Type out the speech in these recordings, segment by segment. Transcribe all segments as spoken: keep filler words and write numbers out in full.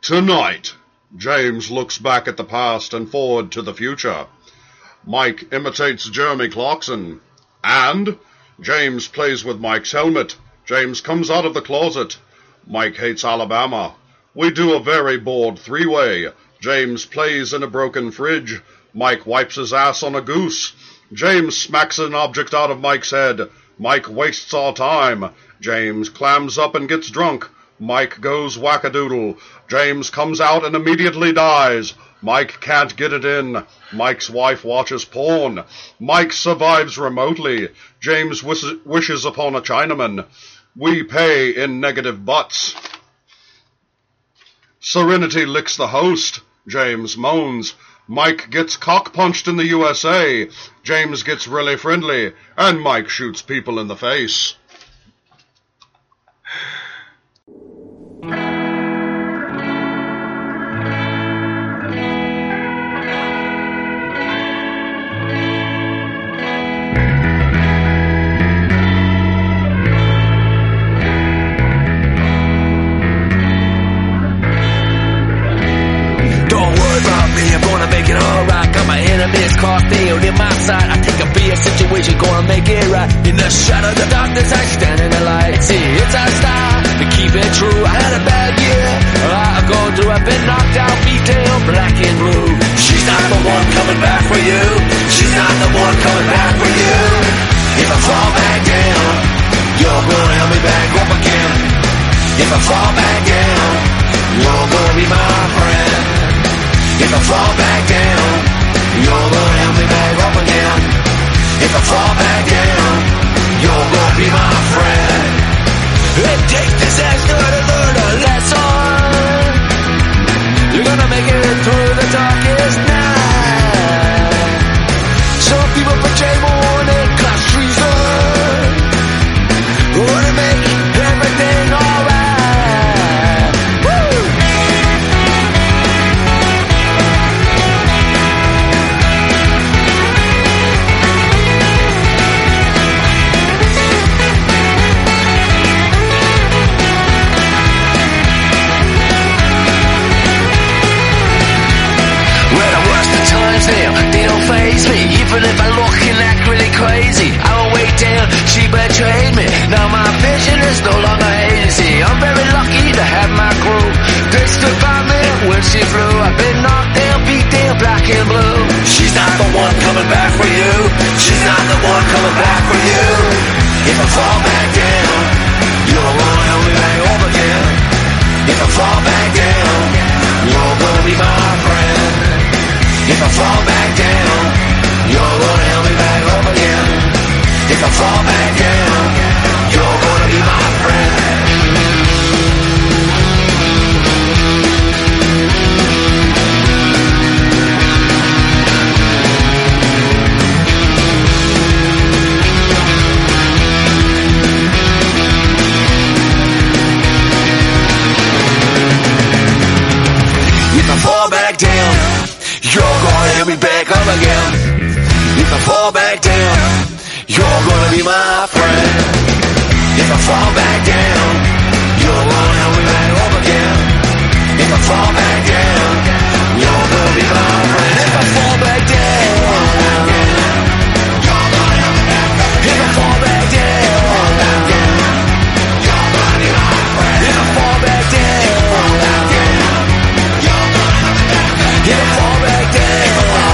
Tonight, James looks back at the past and forward to the future. Mike imitates Jeremy Clarkson. And James plays with Mike's helmet. James comes out of the closet. Mike hates Alabama. We do a very bored three-way. James plays in a broken fridge. Mike wipes his ass on a goose. James smacks an object out of Mike's head. Mike wastes our time. James clams up and gets drunk. Mike goes wackadoodle. James comes out and immediately dies. Mike can't get it in. Mike's wife watches porn. Mike survives remotely. James wish- wishes upon a Chinaman. We pay in negative butts. Serenity licks the host. James moans. Mike gets cock-punched in the U S A. James gets really friendly. And Mike shoots people in the face. Enemies cast field in my sight. I think I'll be a situation, gonna make it right. In the shadow of the darkness, I stand in the light. See, it's our style to keep it true. I had a bad year, a lot of going through. I've been knocked out, beat down, black and blue. She's not the one coming back for you. She's not the one coming back for you. If I fall back down, you're gonna help me back up again. If I fall back down, you're gonna be my friend. If I fall back down, you're gonna help me back up again. If I fall back down, you're gonna be my friend. And take this as good to learn a lesson. You're gonna make it through the darkest night. Some people betray more than class treason. Wanna make everything alright. They don't faze me, even if I look and act really crazy. I won't wait down, she betrayed me. Now my vision is no longer hazy. I'm very lucky to have my crew. They stood by me when she flew. I've been knocked down, beat down, black and blue. She's not the one coming back for you. She's not the one coming back for you. If I fall back down, you're gonna help me back up again. If I fall back down, you're gonna be my friend. If I fall back down, you're gonna help me back up again. If I fall back down, you're gonna be my friend. If I fall back down, you're gonna help me back up again. If I fall back down, you're gonna be my friend. If I fall back down, you're gonna help me back up again. If I fall back down, you're gonna be my friend. If I fall back down, you're gonna help me back up again. If I fall back down, you're gonna be my friend. If I fall back down, you're gonna help me back up again. If I fall back down,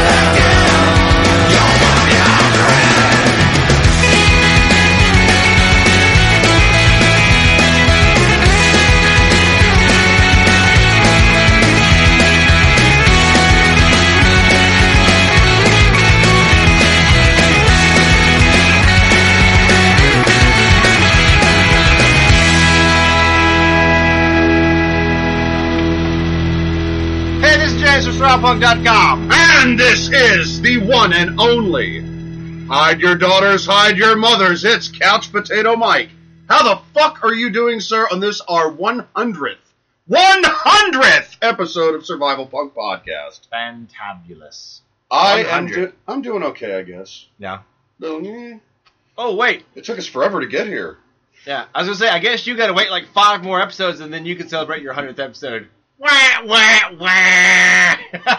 straw punk dot com. And this is the one and only Hide Your Daughters, Hide Your Mothers. It's Couch Potato Mike. How the fuck are you doing, sir, on this our one hundredth, one hundredth episode of Survival Punk Podcast? Fantabulous. I am do- I'm doing okay, I guess. Yeah. Little, yeah. Oh, wait. It took us forever to get here. Yeah, I was going to say, I guess you got to wait like five more episodes and then you can celebrate your one hundredth episode. Wah, wah, wah.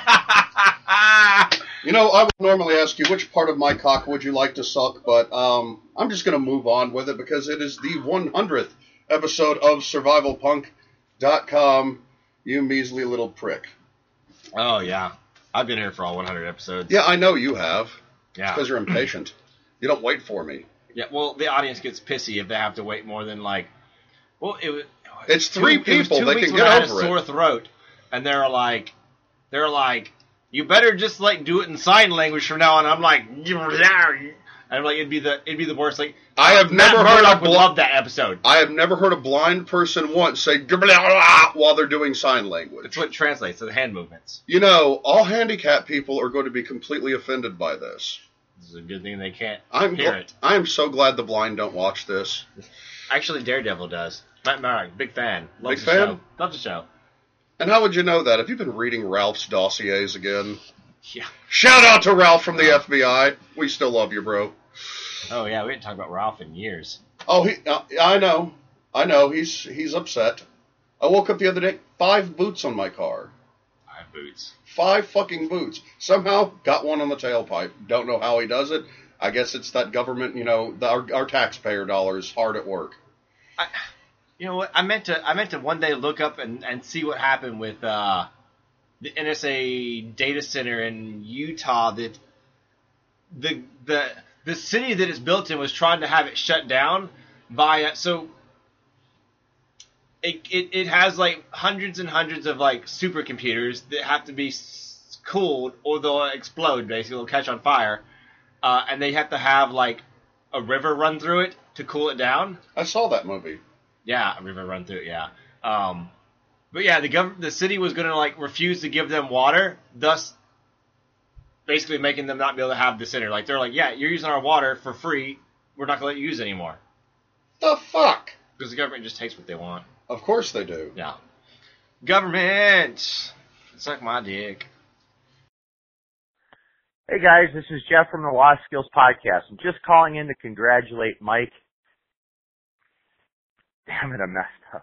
You know, I would normally ask you which part of my cock would you like to suck, but um, I'm just going to move on with it because it is the one hundredth episode of survival punk dot com, you measly little prick. Oh, yeah. I've been here for all one hundred episodes. Yeah, I know you have. Yeah. Because you're impatient. You don't wait for me. Yeah, well, the audience gets pissy if they have to wait more than, like... Well, it was... It's three two, people. It was two They weeks can when get I had over a sore it. throat, and they're like... They're like... You better just, like, do it in sign language from now on. I'm like... And I'm like, it'd be the it'd be the worst. Like, I have Matt never heard Murdock a would bl- love that episode. I have never heard a blind person once say while they're doing sign language. It's what it translates to the hand movements. You know, all handicapped people are going to be completely offended by this. This is a good thing they can't I'm hear gl- it. I'm so glad the blind don't watch this. Actually, Daredevil does. Matt Murdock, big fan. Loves Big the fan? show. Loves the show. And how would you know that? Have you been reading Ralph's dossiers again? Yeah. Shout out to Ralph from the F B I. We still love you, bro. Oh yeah, we didn't talk about Ralph in years. Oh, he. Uh, I know. I know. He's he's upset. I woke up the other day, five boots on my car. Five boots. Five fucking boots. Somehow got one on the tailpipe. Don't know how he does it. I guess it's that government, you know, the, our, our taxpayer dollars hard at work. I, you know what? I meant to. I meant to one day look up and, and see what happened with uh, the N S A data center in Utah. That the the the city that it's built in was trying to have it shut down by uh, so. It, it it has like hundreds and hundreds of like supercomputers that have to be s- cooled or they'll explode. Basically, they'll catch on fire, uh, and they have to have like a river run through it to cool it down. I saw that movie. Yeah, a river run through it. Yeah, um, but yeah, the gov- the city was going to like refuse to give them water, thus basically making them not be able to have the center. Like they're like, yeah, you're using our water for free. We're not going to let you use it anymore The fuck? because the government just takes what they want. Of course they do. Yeah. Government! Suck my dick. Hey guys, this is Jeff from the Lost Skills Podcast. I'm just calling in to congratulate Mike. Damn it, I messed up.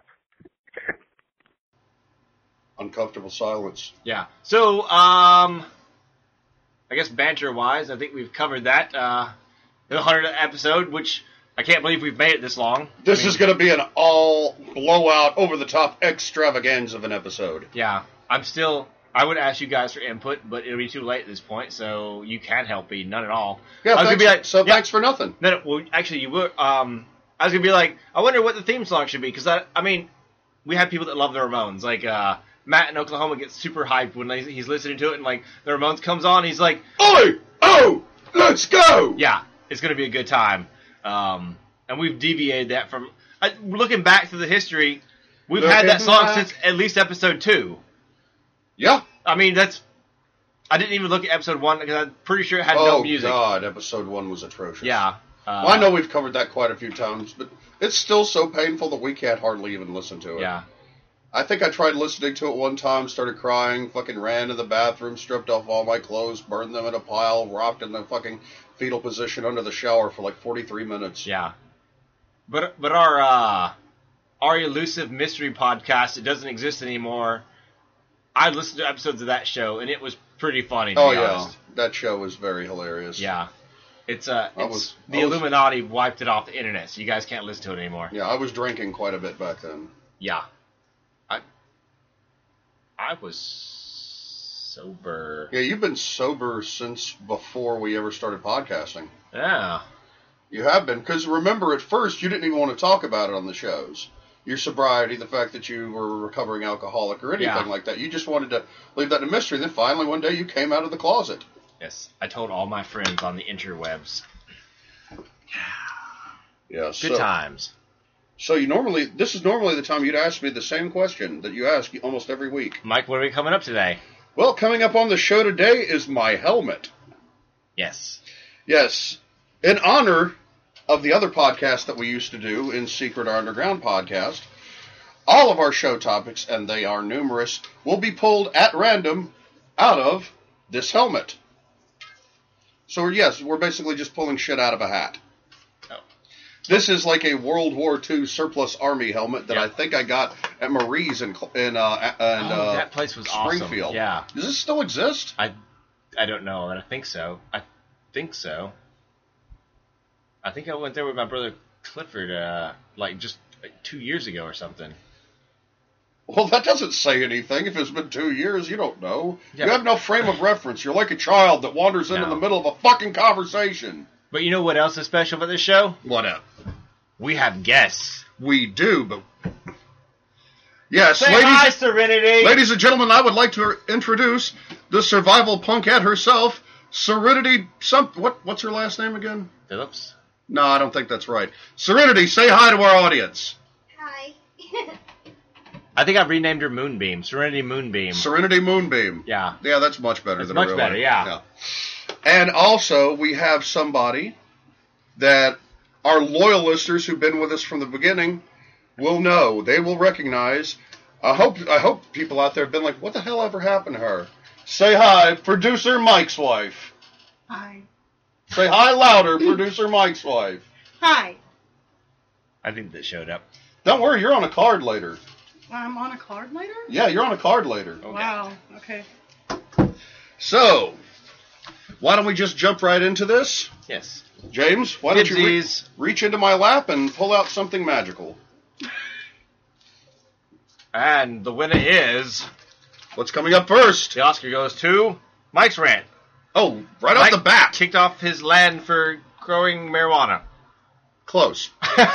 Uncomfortable silence. Yeah. So, um, I guess banter-wise, I think we've covered that, uh, in the hundredth episode, which I can't believe we've made it this long. This I mean, is going to be an all blowout, over the top extravaganza of an episode. Yeah. I'm still, I would ask you guys for input, but it'll be too late at this point, so you can't help me, none at all. Yeah, I was gonna thanks, be like, so yeah, thanks for nothing. No, no, well, actually, you were, um, I was gonna be like, I wonder what the theme song should be, because I, I mean, we have people that love the Ramones, like, uh, Matt in Oklahoma gets super hyped when he's listening to it, and, like, the Ramones comes on, he's like, Oi! Oh! Let's go! yeah, it's gonna be a good time. Um, and we've deviated that from, uh, looking back through the history, we've had that Looking song back. since at least episode two. Yeah. I mean, that's, I didn't even look at episode one, because I'm pretty sure it had Oh, no music. God, episode one was atrocious. Yeah. Uh, Well, I know we've covered that quite a few times, but it's still so painful that we can't hardly even listen to it. Yeah. I think I tried listening to it one time, started crying, fucking ran to the bathroom, stripped off all my clothes, burned them in a pile, rocked in the fucking fetal position under the shower for like forty-three minutes. Yeah. But but our uh, our elusive mystery podcast, it doesn't exist anymore. I listened to episodes of that show, and it was pretty funny, to Oh, be yeah. honest. That show was very hilarious. Yeah. It's, uh, I it's was- the I was- Illuminati wiped it off the internet, so you guys can't listen to it anymore. Yeah, I was drinking quite a bit back then. Yeah. I I was sober. Yeah, you've been sober since before we ever started podcasting. Yeah. You have been, because remember, at first, you didn't even want to talk about it on the shows. Your sobriety, the fact that you were a recovering alcoholic or anything Yeah. like that. You just wanted to leave that a mystery. Then finally, one day, you came out of the closet. Yes. I told all my friends on the interwebs. Yeah, Good so, times. So you normally, this is normally the time you'd ask me the same question that you ask almost every week. Mike, what are we coming up today? Well, coming up on the show today is my helmet. Yes. Yes, in honor of the other podcast that we used to do in Secret or Underground podcast, all of our show topics, and they are numerous, will be pulled at random out of this helmet. So, yes, we're basically just pulling shit out of a hat. Oh. This is like a World War Two surplus army helmet that Yeah. I think I got at Marie's in in uh, and Oh, uh, that place was Springfield. awesome. Yeah. Does this still exist? I, I don't know, but I think so. I think so. I think I went there with my brother Clifford, uh, like just like two years ago or something. Well, that doesn't say anything. If it's been two years, you don't know. Yeah. You have no frame of reference. You're like a child that wanders into No. the middle of a fucking conversation. But you know what else is special about this show? What up? We have guests. We do, but yes, Say ladies, hi, Serenity. ladies and gentlemen, I would like to introduce the survival punkette herself, Serenity. Some what? What's her last name again? Phillips. No, I don't think that's right. Serenity, say hi to our audience. Hi. I think I've renamed her Moonbeam. Serenity Moonbeam. Serenity Moonbeam. Yeah. Yeah, that's much better That's than much a real better, name. yeah. And also, we have somebody that our loyal listeners who've been with us from the beginning will know. They will recognize. I hope I hope people out there have been like, what the hell ever happened to her? Say hi, producer Mike's wife. Hi. Say hi louder, producer Mike's wife. Hi. I think that showed up. Don't worry, you're on a card later. I'm on a card later? Yeah, you're on a card later. Wow. Okay. So, why don't we just jump right into this? Yes. James, why don't you re- Dibsies. reach into my lap and pull out something magical? And the winner is... What's coming up first? The Oscar goes to Mike's Rant. Oh, right Mike off the bat. kicked off his land for growing marijuana. Close.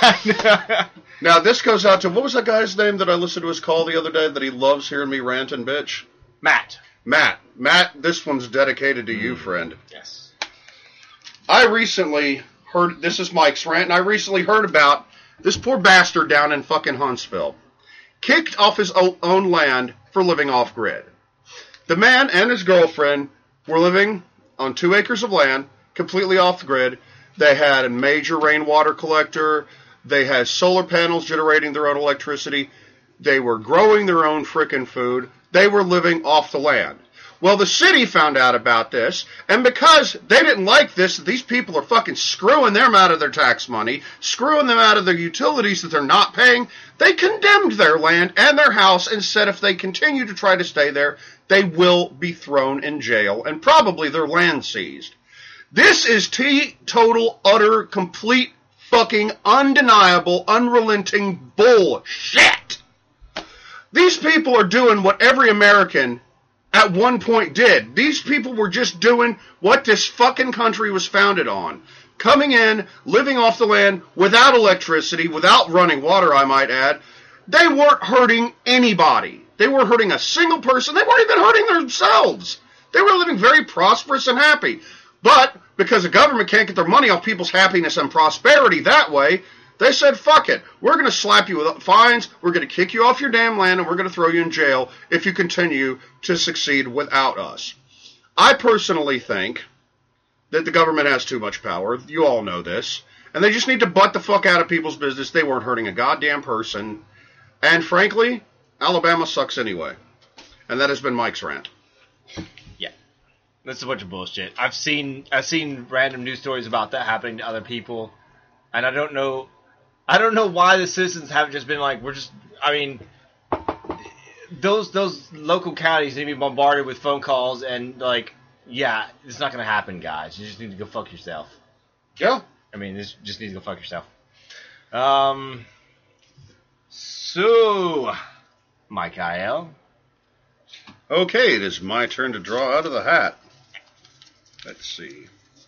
Now, this goes out to, what was that guy's name that I listened to his call the other day that he loves hearing me rant and bitch? Matt. Matt. Matt, this one's dedicated to you, friend. Yes. I recently heard, this is Mike's Rant, and I recently heard about this poor bastard down in fucking Huntsville. Kicked off his o- own land for living off-grid. The man and his girlfriend were living on two acres of land, completely off-grid. They had a major rainwater collector. They had solar panels generating their own electricity. They were growing their own frickin' food. They were living off the land. Well, the city found out about this, and because they didn't like this, these people are fucking screwing them out of their tax money, screwing them out of their utilities that they're not paying, they condemned their land and their house and said if they continue to try to stay there, they will be thrown in jail and probably their land seized. This is teetotal, utter, complete, fucking, undeniable, unrelenting bullshit. These people are doing what every American at one point did. These people were just doing what this fucking country was founded on. Coming in, living off the land, without electricity, without running water, I might add. They weren't hurting anybody. They weren't hurting a single person. They weren't even hurting themselves. They were living very prosperous and happy. But because the government can't get their money off people's happiness and prosperity that way, they said, fuck it. We're going to slap you with fines, we're going to kick you off your damn land, and we're going to throw you in jail if you continue to succeed without us. I personally think that the government has too much power. You all know this. And they just need to butt the fuck out of people's business. They weren't hurting a goddamn person. And frankly, Alabama sucks anyway. And that has been Mike's rant. That's a bunch of bullshit. I've seen I've seen random news stories about that happening to other people, and I don't know I don't know why the citizens haven't just been like, we're just I mean those those local counties need to be bombarded with phone calls and like, yeah, it's not gonna happen, guys. You just need to go fuck yourself. Yeah. I mean, this just need to go fuck yourself. Um So Mike I L. Okay, it is my turn to draw out of the hat. Let's see.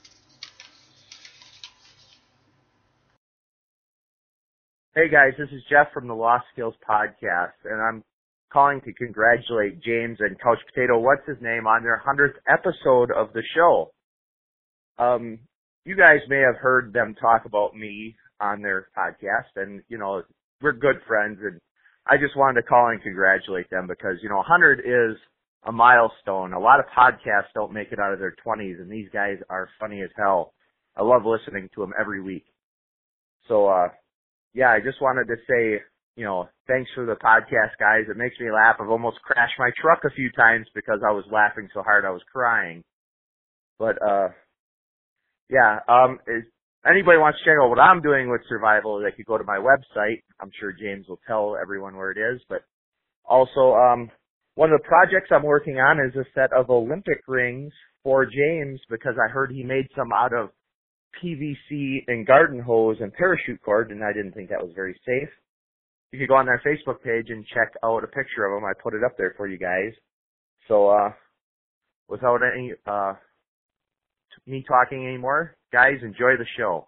Hey guys, this is Jeff from the Lost Skills Podcast, and I'm calling to congratulate James and Couch Potato, what's his name, on their hundredth episode of the show. Um, you guys may have heard them talk about me on their podcast, and, you know, we're good friends, and I just wanted to call and congratulate them because, you know, one hundred is a milestone. A lot of podcasts don't make it out of their twenties, and these guys are funny as hell. I love listening to them every week. So, uh, yeah, I just wanted to say, you know, thanks for the podcast, guys. It makes me laugh. I've almost crashed my truck a few times because I was laughing so hard I was crying. But, uh, yeah, um, anybody wants to check out what I'm doing with survival, they could go to my website. I'm sure James will tell everyone where it is. But also, um, one of the projects I'm working on is a set of Olympic rings for James because I heard he made some out of P V C and garden hose and parachute cord, and I didn't think that was very safe. You could go on their Facebook page and check out a picture of them. I put it up there for you guys. So, uh, without any, uh, me talking anymore, guys, enjoy the show.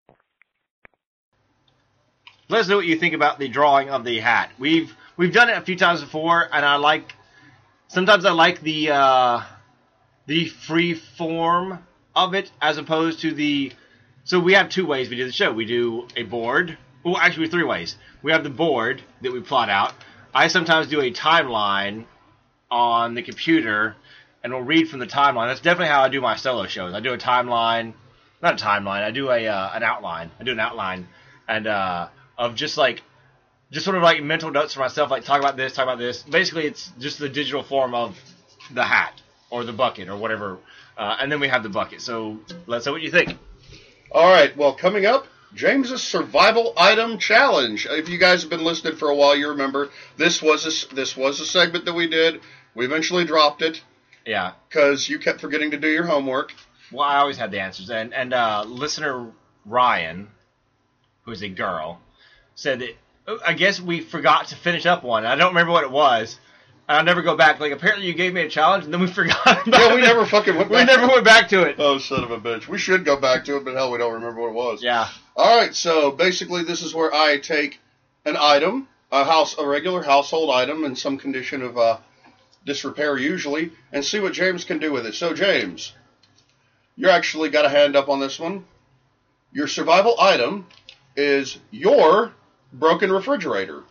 Let us know what you think about the drawing of the hat. We've we've done it a few times before, and I like sometimes I like the uh, the free form of it as opposed to the. So we have two ways we do the show. We do a board. Well, actually, three ways. We have the board that we plot out. I sometimes do a timeline on the computer, and we'll read from the timeline. That's definitely how I do my solo shows. I do a timeline, not a timeline. I do a uh, an outline. I do an outline, and uh, of just like, just sort of like mental notes for myself. Like talk about this, talk about this. Basically, it's just the digital form of the hat or the bucket or whatever. Uh, and then we have the bucket. So let's know what you think. All right. Well, coming up, James's survival item challenge. If you guys have been listening for a while, you remember this was a, this was a segment that we did. We eventually dropped it. Yeah. Because you kept forgetting to do your homework. Well, I always had the answers. And and uh, listener Ryan, who's a girl, said that I guess we forgot to finish up one. I don't remember what it was. I'll never go back. Like, apparently you gave me a challenge, and then we forgot about it. Yeah, we never fucking went back. We never went back to it. Oh, son of a bitch. We should go back to it, but hell, we don't remember what it was. Yeah. All right, so basically this is where I take an item, a house, a regular household item in some condition of uh, disrepair usually, and see what James can do with it. So, James, you actually got a hand up on this one. Your survival item is your broken refrigerator.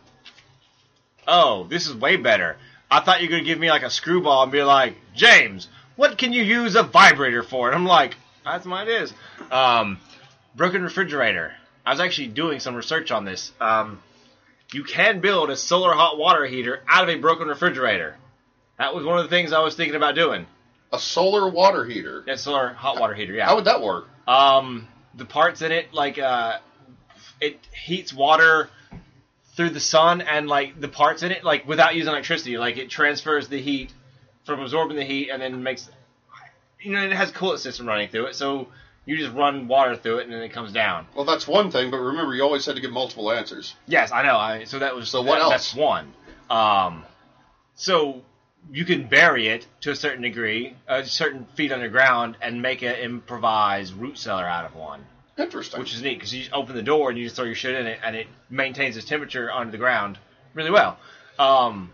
Oh, this is way better. I thought you were going to give me like a screwball and be like, James, what can you use a vibrator for? And I'm like, that's what it is. Um, broken refrigerator. I was actually doing some research on this. Um, you can build a solar hot water heater out of a broken refrigerator. That was one of the things I was thinking about doing. A solar water heater? Yeah, solar hot water heater, yeah. How would that work? Um, the parts in it, like, uh, it heats water through the sun, and like the parts in it, like without using electricity, like it transfers the heat from absorbing the heat, and then makes, you know, it has a coolant system running through it, so you just run water through it, and then it comes down. Well, that's one thing, but remember, you always had to give multiple answers. Yes, I know. I so that was so what that, else? That's one. Um, so you can bury it to a certain degree, a certain feet underground, and make an improvised root cellar out of one. Interesting. Which is neat, because you just open the door and you just throw your shit in it, and it maintains its temperature under the ground really well. Um,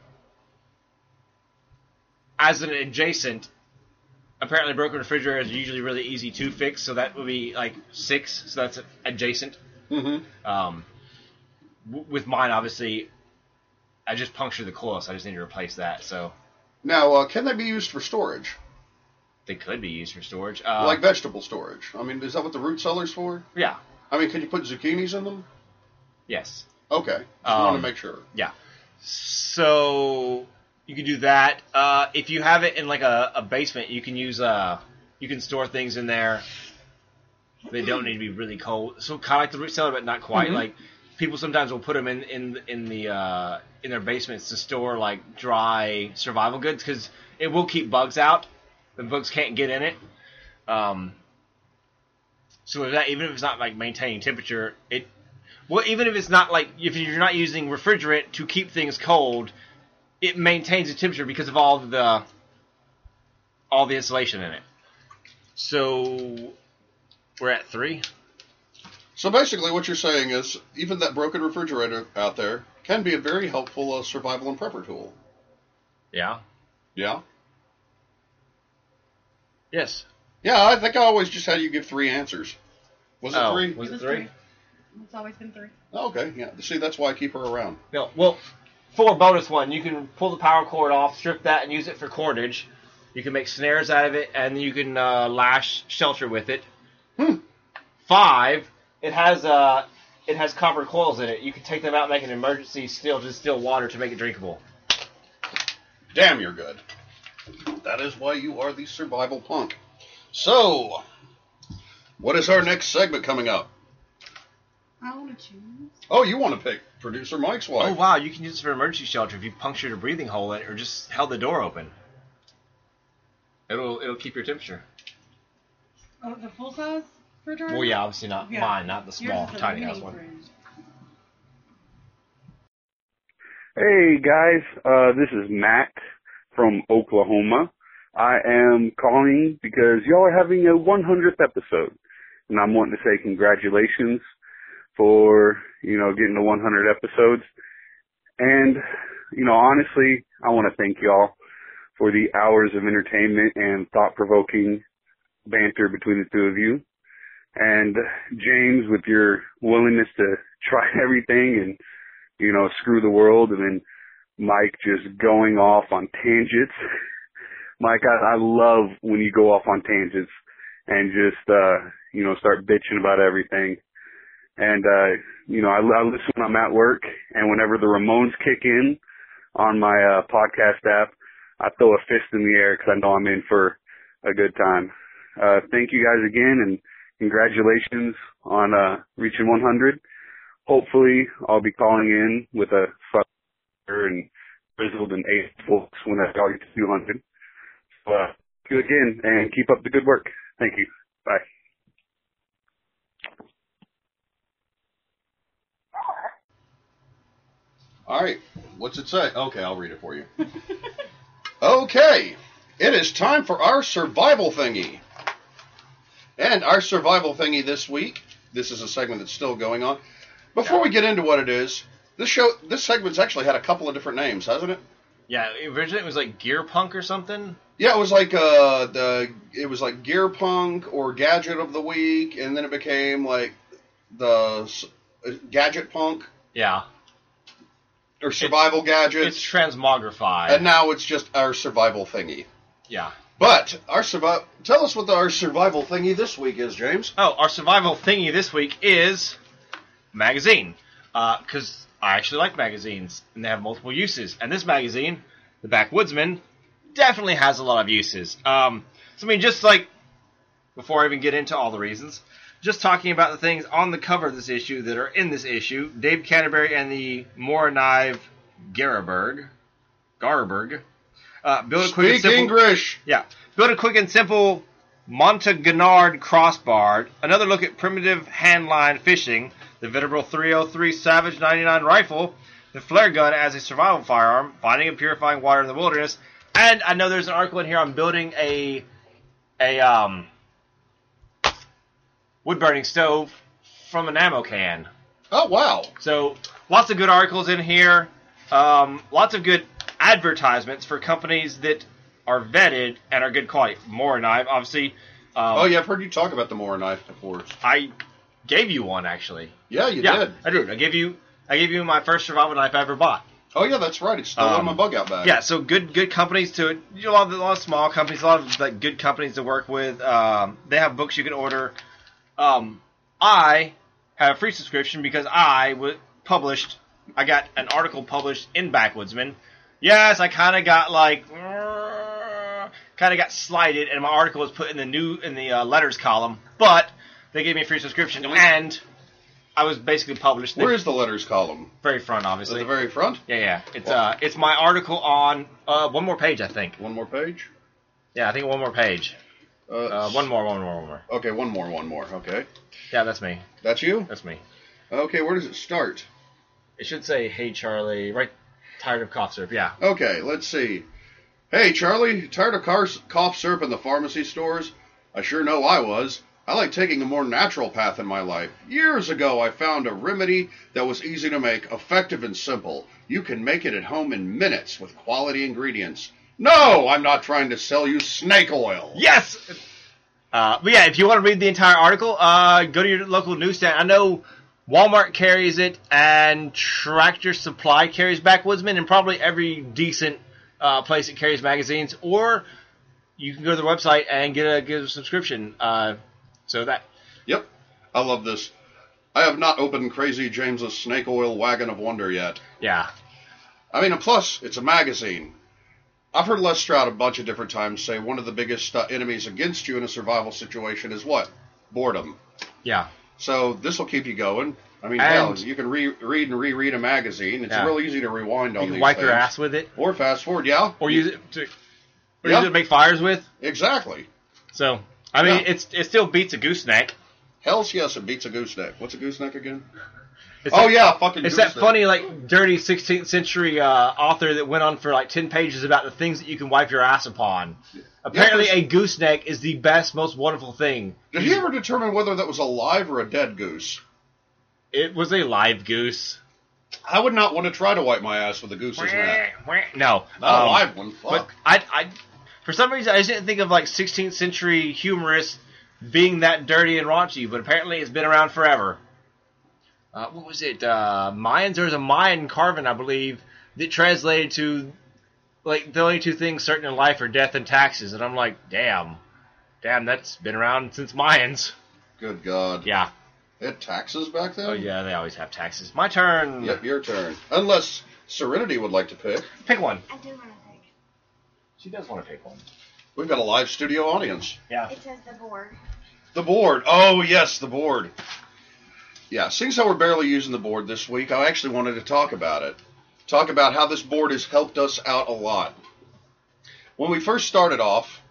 as an adjacent, apparently broken refrigerators are usually really easy to fix, so that would be like six, so that's adjacent. Mm-hmm. Um, w- with mine, obviously, I just punctured the coil, so I just need to replace that. So now, uh, can they be used for storage? They could be used for storage. Uh, like vegetable storage. I mean, is that what the root cellar's for? Yeah. I mean, can you put zucchinis in them? Yes. Okay. Just Um, want to make sure. Yeah. So you can do that. Uh, if you have it in like a, a basement, you can use uh, you can store things in there. They don't need to be really cold. So kind of like the root cellar, but not quite. Mm-hmm. Like people sometimes will put them in in in the uh, in their basements to store like dry survival goods, because it will keep bugs out. The bugs can't get in it. Um, so if that, even if it's not like maintaining temperature, it well, even if it's not like, if you're not using refrigerant to keep things cold, it maintains the temperature because of all the all the insulation in it. So we're at three. So basically, what you're saying is, even that broken refrigerator out there can be a very helpful uh, survival and prepper tool. Yeah. Yeah. Yes. Yeah, I think I always just had you give three answers. Was it Oh, three? Was it It's three? three. It's always been three. Okay, yeah. See, that's why I keep her around. No. Well, for a bonus one, you can pull the power cord off, strip that, and use it for cordage. You can make snares out of it, and you can uh, lash shelter with it. Hmm. Five, it has uh, it has copper coils in it. You can take them out and make an emergency still to distill water to make it drinkable. Damn, you're good. That is why you are the survival punk. So, What is our next segment coming up? I want to choose. Oh, you want to pick producer Mike's wife? Oh wow, you can use this for emergency shelter if you punctured a breathing hole in it or just held the door open. It'll it'll keep your temperature. Oh, the full size refrigerator? Well, yeah, obviously not Yeah. mine, not the small, Yours is a tiny mini house one. fridge. Hey guys, uh, this is Matt from Oklahoma. I am calling because y'all are having a one hundredth episode, and I'm wanting to say congratulations for, you know, getting to one hundred episodes. And, you know, honestly, I want to thank y'all for the hours of entertainment and thought-provoking banter between the two of you. And James, with your willingness to try everything and, you know, screw the world, and then Mike just going off on tangents. Mike, I, I love when you go off on tangents and just, uh, you know, start bitching about everything. And, uh, you know, I, I listen when I'm at work, and whenever the Ramones kick in on my uh, podcast app, I throw a fist in the air because I know I'm in for a good time. Uh, thank you guys again, and congratulations on uh, reaching one hundred. Hopefully, I'll be calling in with a fucker and grizzled and eight folks when I get to two hundred. So, uh, thank you again, and keep up the good work. Thank you. Bye. All right. What's it say? Okay, I'll read it for you. Okay. It is time for our survival thingy. And our survival thingy this week, this is a segment that's still going on. Before we get into what it is, this show, this segment's actually had a couple of different names, hasn't it? Yeah, originally it was like Gear Punk or something. Yeah, it was like uh the it was like Gear Punk or Gadget of the Week, and then it became like the uh, Gadget Punk Yeah. or Survival Gadgets, It's transmogrified. and now it's just our survival thingy. yeah. But our survival, tell us what the, our survival thingy this week is, James. Oh, our survival thingy this week is magazine. Because I actually like magazines, and they have multiple uses. And this magazine, The Backwoodsman, definitely has a lot of uses. Um, so, I mean, just like, before I even get into all the reasons, just talking about the things on the cover of this issue that are in this issue, Dave Canterbury and the Moronive Garaberg, Garberg, uh, build a quick and Speak simple... English. Yeah. Build a quick and simple Montagnard crossbar. Another look at primitive handline fishing. The Venerable three oh three Savage ninety-nine rifle. The flare gun as a survival firearm. Finding and purifying water in the wilderness. And I know there's an article in here on building a a um, wood-burning stove from an ammo can. Oh, wow. So, lots of good articles in here. Um, lots of good advertisements for companies that are vetted and are good quality. Moronive, obviously. Um, Oh, yeah, I've heard you talk about the Moore knife before. I gave you one, actually. Yeah, you yeah, did. I did. I gave you I gave you my first survival knife I ever bought. Oh, yeah, that's right. It's still Um, in my bug out bag. Yeah, so good good companies to it. You know, a lot of, a lot of small companies, a lot of like good companies to work with. Um, they have books you can order. Um, I have a free subscription because I was published. I got an article published in Backwoodsman. Yes, I kind of got like, kind of got slighted, and my article was put in the new in the uh, letters column. But they gave me a free subscription, and I was basically published. Where is the letters column? Very front, At obviously. the very front? Yeah, yeah. It's uh, it's my article on uh, one more page, I think. One more page? Yeah, I think one more page. Uh, Uh, one more, one more, one more. Okay, one more, one more. Okay. Yeah, that's me. That's you? That's me. Okay, where does it start? It should say, "Hey Charlie," right? Tired of cough syrup. Yeah. Okay, let's see. Hey, Charlie, tired of car- cough syrup in the pharmacy stores? I sure know I was. I like taking a more natural path in my life. Years ago, I found a remedy that was easy to make, effective and simple. You can make it at home in minutes with quality ingredients. No, I'm not trying to sell you snake oil. Yes. Uh, but yeah, if you want to read the entire article, uh, go to your local newsstand. I know Walmart carries it, and Tractor Supply carries Backwoodsman, and probably every decent uh, place that carries magazines. Or you can go to the website and get a get a subscription. Uh, so that. Yep, I love this. I have not opened Crazy James's Snake Oil Wagon of Wonder yet. Yeah. I mean, and plus, it's a magazine. I've heard Les Stroud a bunch of different times say one of the biggest uh, enemies against you in a survival situation is what? boredom. Yeah. So this will keep you going. I mean, And- hell, you can re- read and reread a magazine. It's Yeah. real easy to rewind on You can these wipe things. your ass with it, Or fast forward, yeah. or use it to, or Yeah. use it to make fires with. Exactly. So, I mean, Yeah. it's it still beats a gooseneck. Hell's yes, it beats a gooseneck. What's a gooseneck again? It's Oh, that, yeah, fucking It's that gooseneck. funny, like, dirty sixteenth century uh, author that went on for like ten pages about the things that you can wipe your ass upon. Apparently, Yeah, a gooseneck is the best, most wonderful thing. Did he ever determine whether that was a live or a dead goose? It was a live goose. I would not want to try to wipe my ass with a goose's neck. No, Not a um, live one. But Fuck. I, I, for some reason, I just didn't think of like sixteenth century humorists being that dirty and raunchy. But apparently, it's been around forever. Uh, what was it? Uh, Mayans. There was a Mayan carving, I believe, that translated to like the only two things certain in life are death and taxes. And I'm like, damn, damn, that's been around since Mayans. Good God. Yeah. They had taxes back then? Oh yeah, they always have taxes. My turn. Yep, your turn. Unless Serenity would like to pick. Pick one. I do want to pick. She does want to pick one. We've got a live studio audience. Yeah. It says the board. The board. Oh, yes, the board. Yeah, seeing as how we're barely using the board this week, I actually wanted to talk about it. Talk about how this board has helped us out a lot. When we first started off...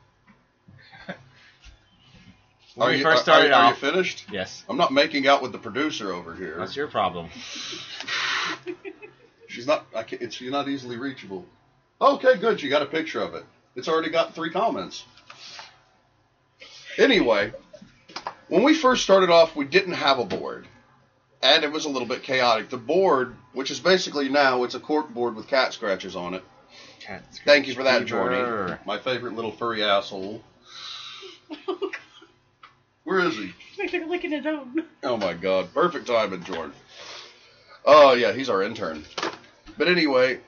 When are we you, first are- started are, off. you finished? Yes. I'm not making out with the producer over here. That's your problem. She's not. I can't, it's, she's not easily reachable. Okay, good. You got a picture of it. It's already got three comments. Anyway, when we first started off, we didn't have a board, and it was a little bit chaotic. The board, which is basically now, it's a cork board with cat scratches on it. Cat Thank you for that, fever. Jordy. My favorite little furry asshole. Where is he? Like they're licking his own. Oh my God. Perfect timing, Jordan. Oh yeah, he's our intern. But anyway,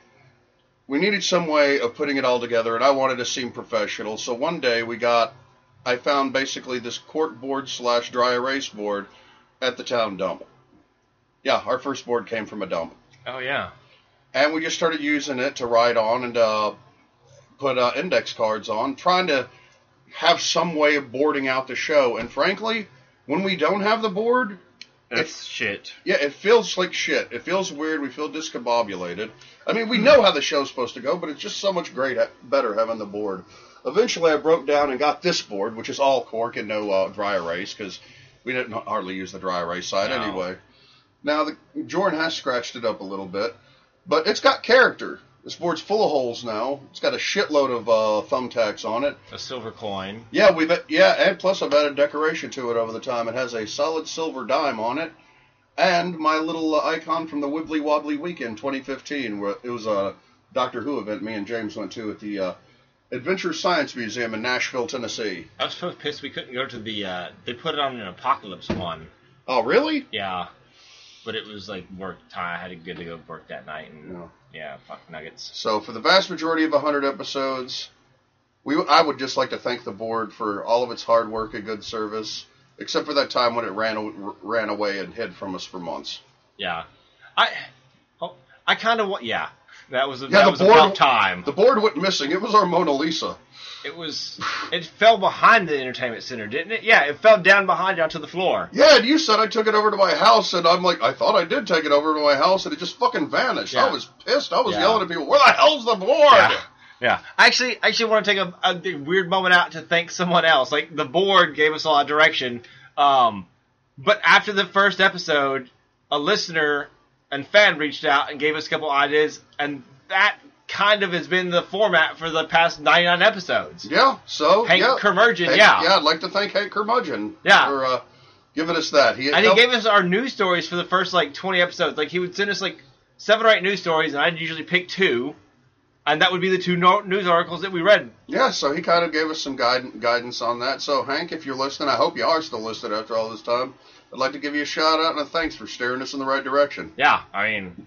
we needed some way of putting it all together, and I wanted to seem professional. So one day we got, I found basically this cork board slash dry erase board at the town dump. Yeah, our first board came from a dump. Oh yeah. And we just started using it to write on and uh, put uh, index cards on, trying to have some way of boarding out the show. And frankly, when we don't have the board, That's shit. yeah, it feels like shit. It feels weird. We feel discombobulated. I mean, we know how the show's supposed to go, but it's just so much great better having the board. Eventually, I broke down and got this board, which is all cork and no uh, dry erase, because we didn't hardly use the dry erase side No. anyway. Now, the, Jordan has scratched it up a little bit, but it's got character. This board's full of holes now. It's got a shitload of uh, thumbtacks on it. A silver coin. Yeah, we've yeah, and plus I've added decoration to it over the time. It has a solid silver dime on it, and my little uh, icon from the Wibbly Wobbly Weekend twenty fifteen, where it was a Doctor Who event me and James went to at the uh, Adventure Science Museum in Nashville, Tennessee. I was so pissed we couldn't go to the. Uh, they put it on an Apocalypse one. Oh, really? Yeah, but it was like work time. I had to get to go to work that night, and No. yeah, fuck nuggets. So for the vast majority of one hundred episodes, we I would just like to thank the board for all of its hard work and good service, except for that time when it ran ran away and hid from us for months. Yeah, I, oh, I kind of want. Yeah, that was a, Yeah, that the was board- about time. The board went missing. It was our Mona Lisa. It was. It fell behind the entertainment center, didn't it? Yeah, it fell down behind you onto the floor. Yeah, and you said I took it over to my house, and I'm like, I thought I did take it over to my house, and it just fucking vanished. Yeah. I was pissed. I was Yeah. yelling at people, where the hell's the board? Yeah. Yeah, I actually, I actually want to take a, a weird moment out to thank someone else. Like the board gave us a lot of direction, um, but after the first episode, a listener and fan reached out and gave us a couple ideas, and that kind of has been the format for the past ninety-nine episodes. Yeah, so, Hank yeah. Curmudgeon, Hank- yeah. Yeah, I'd like to thank Hank Curmudgeon Yeah. for uh, giving us that. He And he helped- gave us our news stories for the first like twenty episodes. Like he would send us like seven or eight news stories, and I'd usually pick two, and that would be the two no- news articles that we read. Yeah, so he kind of gave us some guide- guidance on that. So, Hank, if you're listening, I hope you are still listening after all this time. I'd like to give you a shout-out and a thanks for steering us in the right direction. Yeah, I mean,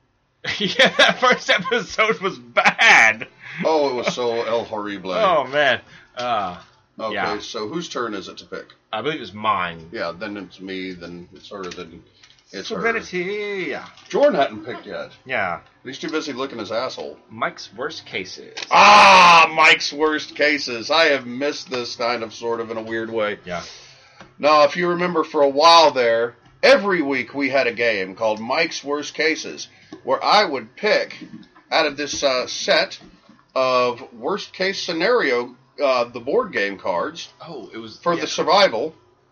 yeah, that first episode was bad. Oh, it was so el horrible. Oh man, uh, Okay, yeah. so whose turn is it to pick? I believe it was mine. Yeah, then it's me, then it's her, then it's her. Serenity, yeah, Jordan hadn't picked yet. yeah. He's too busy licking his asshole. Mike's worst cases. Ah, Mike's worst cases. I have missed this kind of, sort of, in a weird way. Yeah. Now, if you remember, for a while there, every week we had a game called Mike's Worst Cases, where I would pick out of this uh, set of worst case scenario, uh, the board game cards. Oh, it was for yeah. the survival.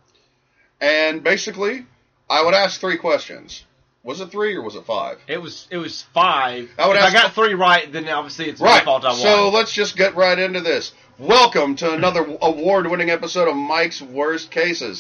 And basically, I would ask three questions. Was it three or was it five? It was it was five. I would if ask I got three right, then obviously it's right. my fault I won. So let's just get right into this. Welcome to another award-winning episode of Mike's Worst Cases.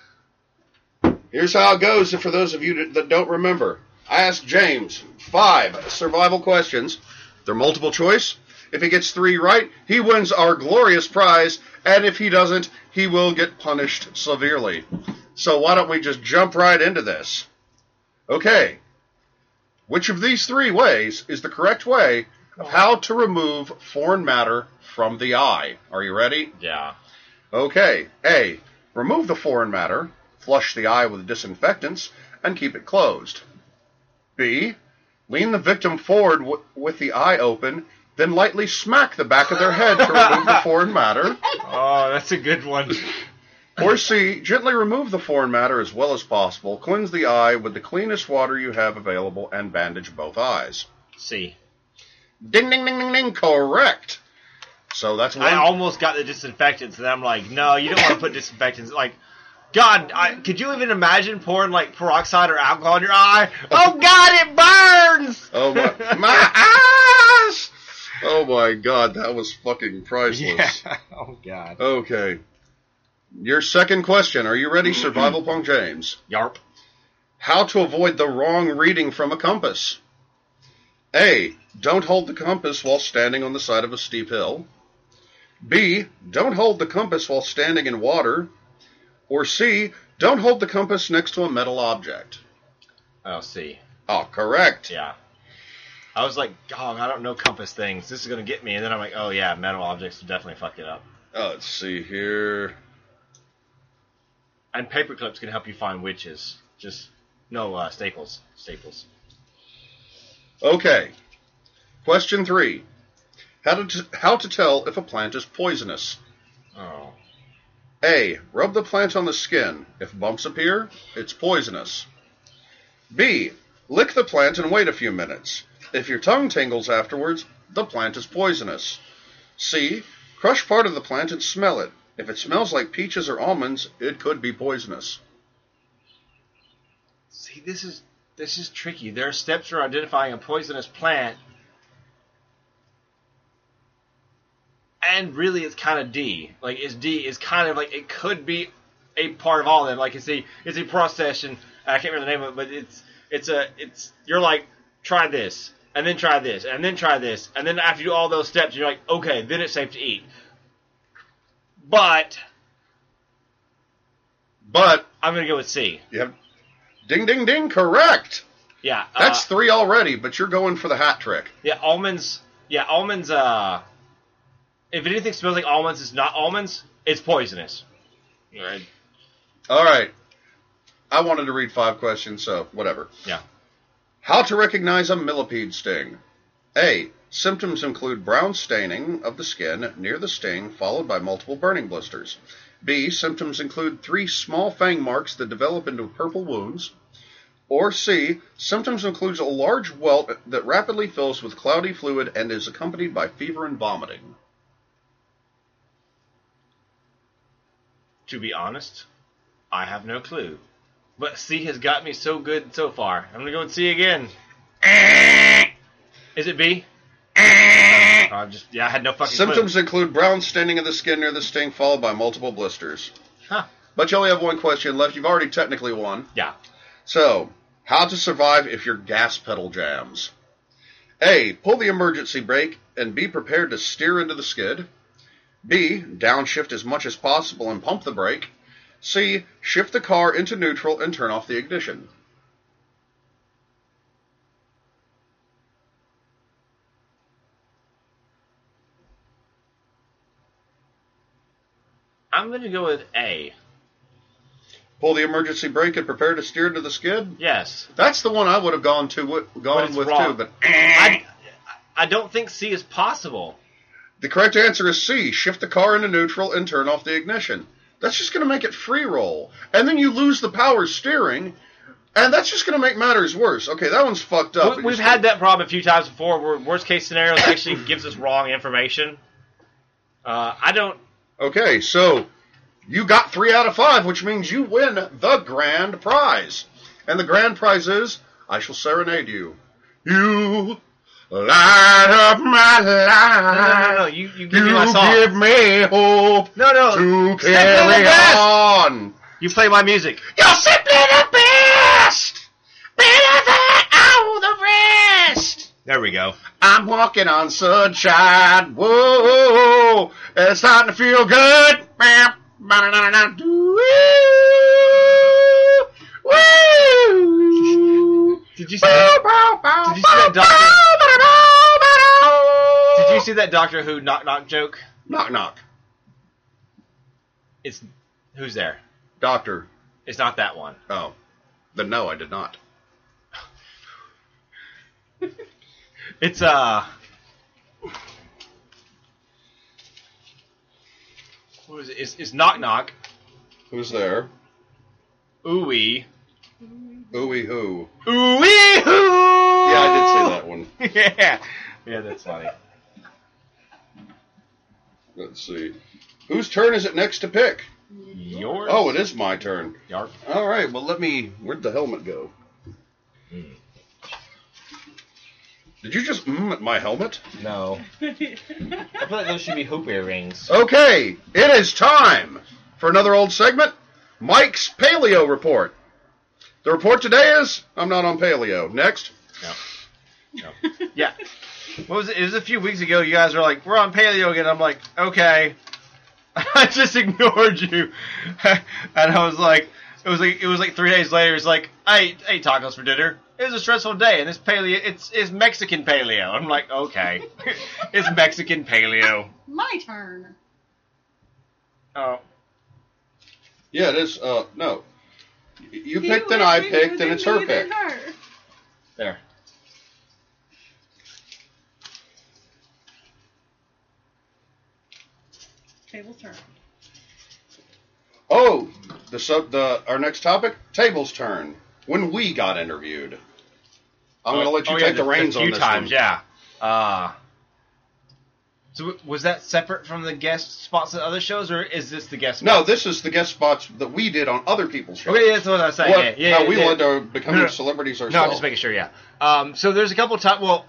Here's how it goes for those of you that don't remember. I asked James five survival questions. They're multiple choice. If he gets three right, he wins our glorious prize, and if he doesn't, he will get punished severely. So why don't we just jump right into this? Okay. Which of these three ways is the correct way of how to remove foreign matter from the eye? Are you ready? Yeah. Okay. A. Remove the foreign matter, flush the eye with disinfectants, and keep it closed. B. Lean the victim forward w- with the eye open, then lightly smack the back of their head to remove the foreign matter. Oh, that's a good one. Or C. Gently remove the foreign matter as well as possible, cleanse the eye with the cleanest water you have available, and bandage both eyes. C. Ding, ding, ding, ding, ding. Correct. So that's one. I almost got the disinfectants, and I'm like, no, you don't want to put disinfectants. Like, God, I, could you even imagine pouring, like, peroxide or alcohol in your eye? Oh, God, it burns! Oh, my, my eyes! Oh, my God, that was fucking priceless. Yeah. Oh, God. Okay. Your second question. Are you ready, Survival Punk James? Yarp. How to avoid the wrong reading from a compass. A. Don't hold the compass while standing on the side of a steep hill. B. Don't hold the compass while standing in water. Or C. Don't hold the compass next to a metal object. Oh, C. Oh, correct. Yeah. I was like, oh, I don't know compass things. This is going to get me. And then I'm like, oh, yeah, metal objects will definitely fuck it up. Oh, let's see here. And paper clips can help you find witches. Just, no, uh, staples. Staples. Okay. Question three. How to, t- how to tell if a plant is poisonous. Oh. A. Rub the plant on the skin. If bumps appear, it's poisonous. B. Lick the plant and wait a few minutes. If your tongue tingles afterwards, the plant is poisonous. C. Crush part of the plant and smell it. If it smells like peaches or almonds, it could be poisonous. See, this is this is tricky. There are steps for identifying a poisonous plant. And really, it's kind of D. Like, it's D. It's kind of like, it could be a part of all of them. Like, it's a, it's a process, and I can't remember the name of it, but it's, it's a, it's, you're like, try this, and then try this, and then try this, and then after you do all those steps, you're like, okay, then it's safe to eat. But, But, I'm going to go with C. you have, ding, ding, ding, correct. Yeah. That's uh, three already, but you're going for the hat trick. Yeah, almonds, yeah, almonds, uh, if anything smells like almonds, it's not almonds, it's poisonous. Right. All right. I wanted to read five questions, so whatever. Yeah. How to recognize a millipede sting. A. Symptoms include brown staining of the skin near the sting, followed by multiple burning blisters. B. Symptoms include three small fang marks that develop into purple wounds. Or C. Symptoms include a large welt that rapidly fills with cloudy fluid and is accompanied by fever and vomiting. To be honest, I have no clue. But C has got me so good so far. I'm going to go with C again. Is it B? I just, yeah, I had no fucking Symptoms clue. include brown staining of the skin near the sting, followed by multiple blisters. Huh. But you only have one question left. You've already technically won. Yeah. So, how to survive if your gas pedal jams. A. Pull the emergency brake and be prepared to steer into the skid. B. Downshift as much as possible and pump the brake. C. Shift the car into neutral and turn off the ignition. I'm going to go with A. Pull the emergency brake and prepare to steer into the skid? Yes. That's the one I would have gone to gone But it's with wrong. too, but I, I don't think C is possible. the correct answer is C. Shift the car into neutral and turn off the ignition. That's just going to make it free roll. And then you lose the power steering, and that's just going to make matters worse. Okay, that one's fucked up. We, we've had that problem a few times before where worst case scenarios actually gives us wrong information. Uh, I don't... Okay, so you got three out of five, which means you win the grand prize. And the grand prize is, I shall serenade you. You light up my life. No, no, no, no. You, you give you me my song. give me hope No, no. to Simply carry the best. on. You play my music. You're simply the best, better than all the rest. There we go. I'm walking on sunshine. Whoa, it's starting to feel good. Woo! Did you see that? Did you see that Doctor? Did you see that Doctor Who knock knock joke? Knock knock. It's who's there? Doctor. It's not that one. Oh, then no, I did not. It's uh. What is it? It's, it's knock knock. Who's there? Ooey. Ooey who? Ooey hoo. Yeah, I did say that one. yeah, yeah, that's funny. Let's see. Whose turn is it next to pick? Yours. Oh, it is my turn. Yarp. All right, well, let me... Where'd the helmet go? Hmm. Did you just mm at my helmet? No. I feel like those should be hoop earrings. Okay, it is time for another old segment, Mike's Paleo Report. The report today is, I'm not on paleo. Next. No. No. Yeah. What was it? It was a few weeks ago. You guys were like, we're on paleo again. I'm like, okay. I just ignored you. And I was like, it was like, it was like three days later. It's like, I ate, I ate tacos for dinner. It was a stressful day, and this paleo, it's, it's Mexican paleo. I'm like, okay. It's Mexican paleo. My turn. Oh. Yeah, it is, uh, no. You He picked and went I and picked, you and it's her did pick. her. There. Table's turn. Oh, the sub, the our next topic, table's turn. When we got interviewed, I'm going to let you Oh, take yeah, the reins a on few this times, one. yeah. Uh, so w- was that separate from the guest spots at other shows, or is this the guest No, spots? this is the guest spots that we did on other people's shows. Okay, yeah, that's what I was saying. What, yeah, yeah, how yeah, we yeah. led to becoming No, no. celebrities ourselves. No, I'm just making sure, yeah. Um, so there's a couple times, well,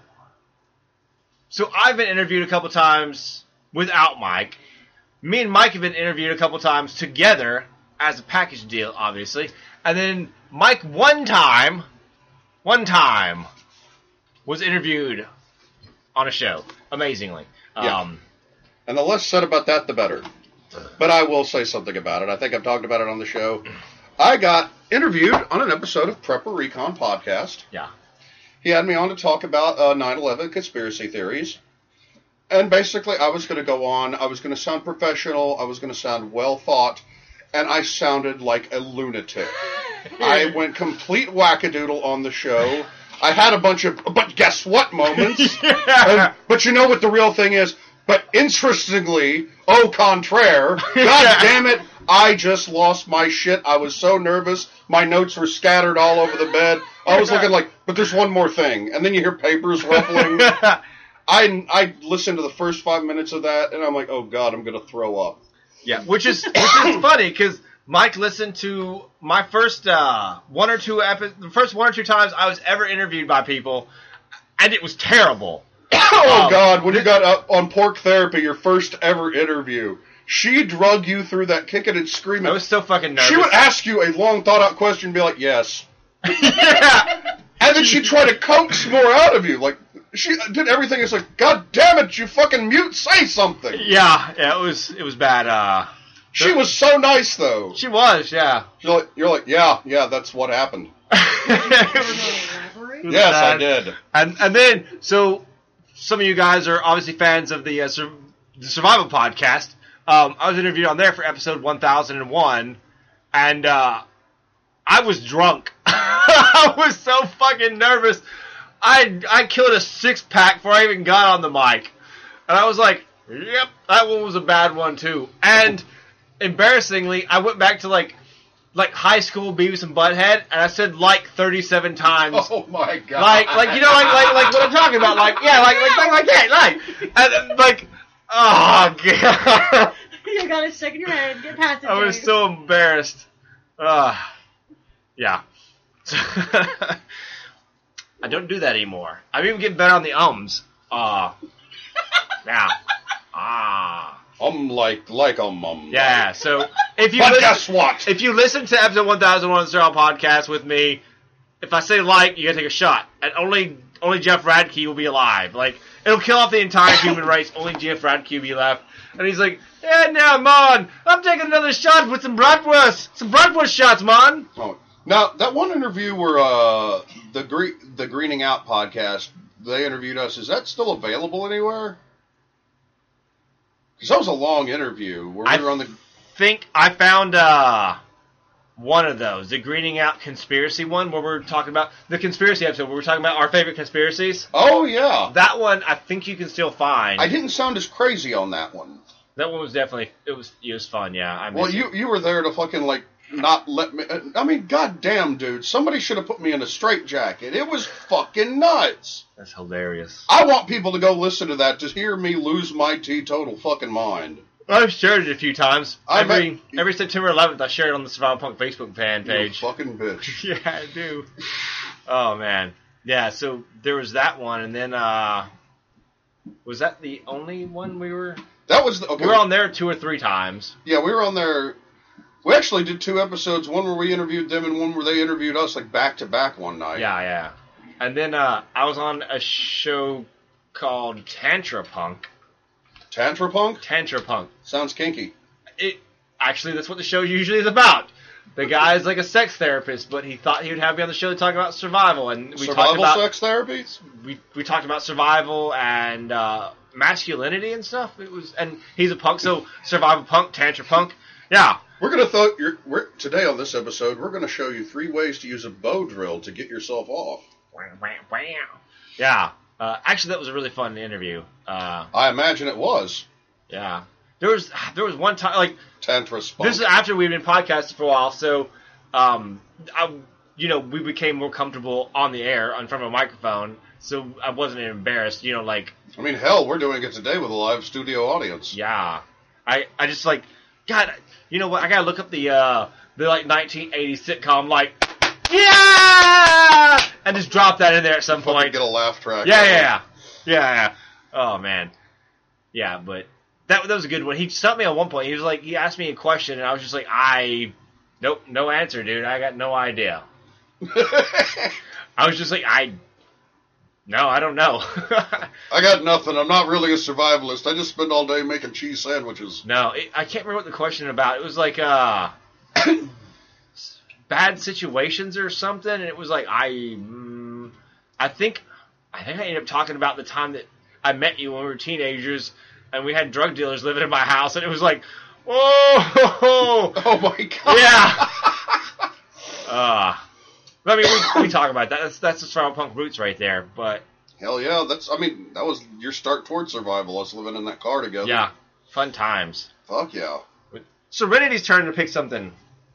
so I've been interviewed a couple times without Mike. Me and Mike have been interviewed a couple times together as a package deal, obviously. And then Mike one time, one time, was interviewed on a show, amazingly. Yeah. Um, And the less said about that, the better. But I will say something about it. I think I've talked about it on the show. I got interviewed on an episode of Prepper Recon podcast. yeah. He had me on to talk about uh, nine eleven conspiracy theories. And basically, I was going to go on. I was going to sound professional. I was going to sound well thought. And I sounded like a lunatic. I went complete wackadoodle on the show. I had a bunch of, but guess what moments. And, but you know what the real thing is? But interestingly, au contraire, God damn it, I just lost my shit. I was so nervous. My notes were scattered all over the bed. I was looking like, but there's one more thing. And then you hear papers ruffling. I, I listened to the first five minutes of that, and I'm like, oh, God, I'm going to throw up. Yeah, which is which is funny because Mike listened to my first uh, one or two epi- the first one or two times I was ever interviewed by people, and it was terrible. Oh, Um, God, when you got up on Pork Therapy, your first ever interview, she drug you through that kicking and screaming. I was so fucking nervous. She would ask you a long thought-out question and be like, yes. yeah. And then she'd try to coax more out of you. Like, she did everything. It's like, God damn it, you fucking mute, say something. yeah, yeah, it was it was bad. Uh, She was so nice, though. she was, yeah. You're like, you're like, yeah, yeah, that's what happened. Elaborate. was Yes, I bad. did. And and then so some of you guys are obviously fans of the, uh, Sur- the Survival podcast. Um, I was interviewed on there for episode one thousand one, and uh, I was drunk. I was so fucking nervous. I I killed a six pack before I even got on the mic, and I was like, "Yep, that one was a bad one too." And embarrassingly, I went back to like like high school Beavis and Butthead, and I said like thirty-seven times. Oh my god! Like, like you know, like, like, like what I'm talking about. Like, yeah, like, like, like, like that, like, and then, like, oh god. You gotta shake in your head, get past it. I was James. so embarrassed. Uh, yeah. I don't do that anymore. I'm even getting better on the ums. Uh, yeah. Ah. Um, like, like um, um. Yeah, so if you But listen, guess what? if you listen to episode one thousand one of the Sterile Podcast with me, if I say like, you gotta take a shot. And only only Jeff Radke will be alive. Like, it'll kill off the entire human race. Only Jeff Radke will be left. And he's like, yeah, now, man, I'm taking another shot with some bratwurst. Some bratwurst shots, man. Oh. Now, that one interview where uh, the Gre- the Greening Out podcast, they interviewed us, is that still available anywhere? Because that was a long interview where we I were on the... think I found uh, one of those, the Greening Out conspiracy one, where we're talking about the conspiracy episode, where we're talking about our favorite conspiracies. Oh, yeah. That one, I think you can still find. I didn't sound as crazy on that one. That one was definitely, it was it was fun, yeah. I Well, missed you it. you were there to fucking, like, not let me... I mean, goddamn, dude. Somebody should have put me in a straitjacket. It was fucking nuts. That's hilarious. I want people to go listen to that to hear me lose my teetotal fucking mind. I've shared it a few times. I every bet- every September eleventh, I share it on the Survival Punk Facebook fan You page. fucking bitch. Yeah, I do. Oh, man. Yeah, so there was that one, and then, uh... was that the only one we were... That was the... Okay. We were on there two or three times. Yeah, we were on there. We actually did two episodes, one where we interviewed them and one where they interviewed us, like, back-to-back one night. Yeah, yeah. And then uh, I was on a show called Tantra Punk. Tantra Punk? Tantra Punk. Sounds kinky. It Actually, that's what the show usually is about. The guy's like a sex therapist, but he thought he would have me on the show to talk about survival. And we talked Survival about sex therapy? we we talked about survival and uh, masculinity and stuff. It was, and he's a punk, so survival punk, Tantra Punk. Yeah. We're going to th- you're, we're, today on this episode, we're going to show you three ways to use a bow drill to get yourself off. Yeah. Uh, actually, that was a really fun interview. Uh, I imagine it was. yeah. There was there was one time, like, Tantra spunk. this is after we've been podcasting for a while, so, um, I, you know, we became more comfortable on the air in front of a microphone, so I wasn't embarrassed, you know, like, I mean, hell, we're doing it today with a live studio audience. yeah. I, I just, like, God, you know what, I gotta look up the, uh, the, like, nineteen eighties sitcom, like, yeah! And just drop that in there at some Fucking point. get a laugh track. Yeah, yeah, yeah. Yeah, yeah. Oh, man. Yeah, but that, that was a good one. He stumped me on one point. He was like, he asked me a question, and I was just like, I, nope, no answer, dude. I got no idea. I was just like, I, no, I don't know. I got nothing. I'm not really a survivalist. I just spend all day making cheese sandwiches. No, it, I can't remember what the question about. It was like, uh, bad situations or something, and it was like, I, mm, I think, I think I ended up talking about the time that I met you when we were teenagers, and we had drug dealers living in my house, and it was like, whoa, Oh my god. yeah. uh, I mean, we, we talk about that. That's that's the survival punk roots right there. But Hell yeah, that's, I mean, that was your start towards survival, us living in that car together. yeah, fun times. Fuck yeah. Serenity's turn to pick something.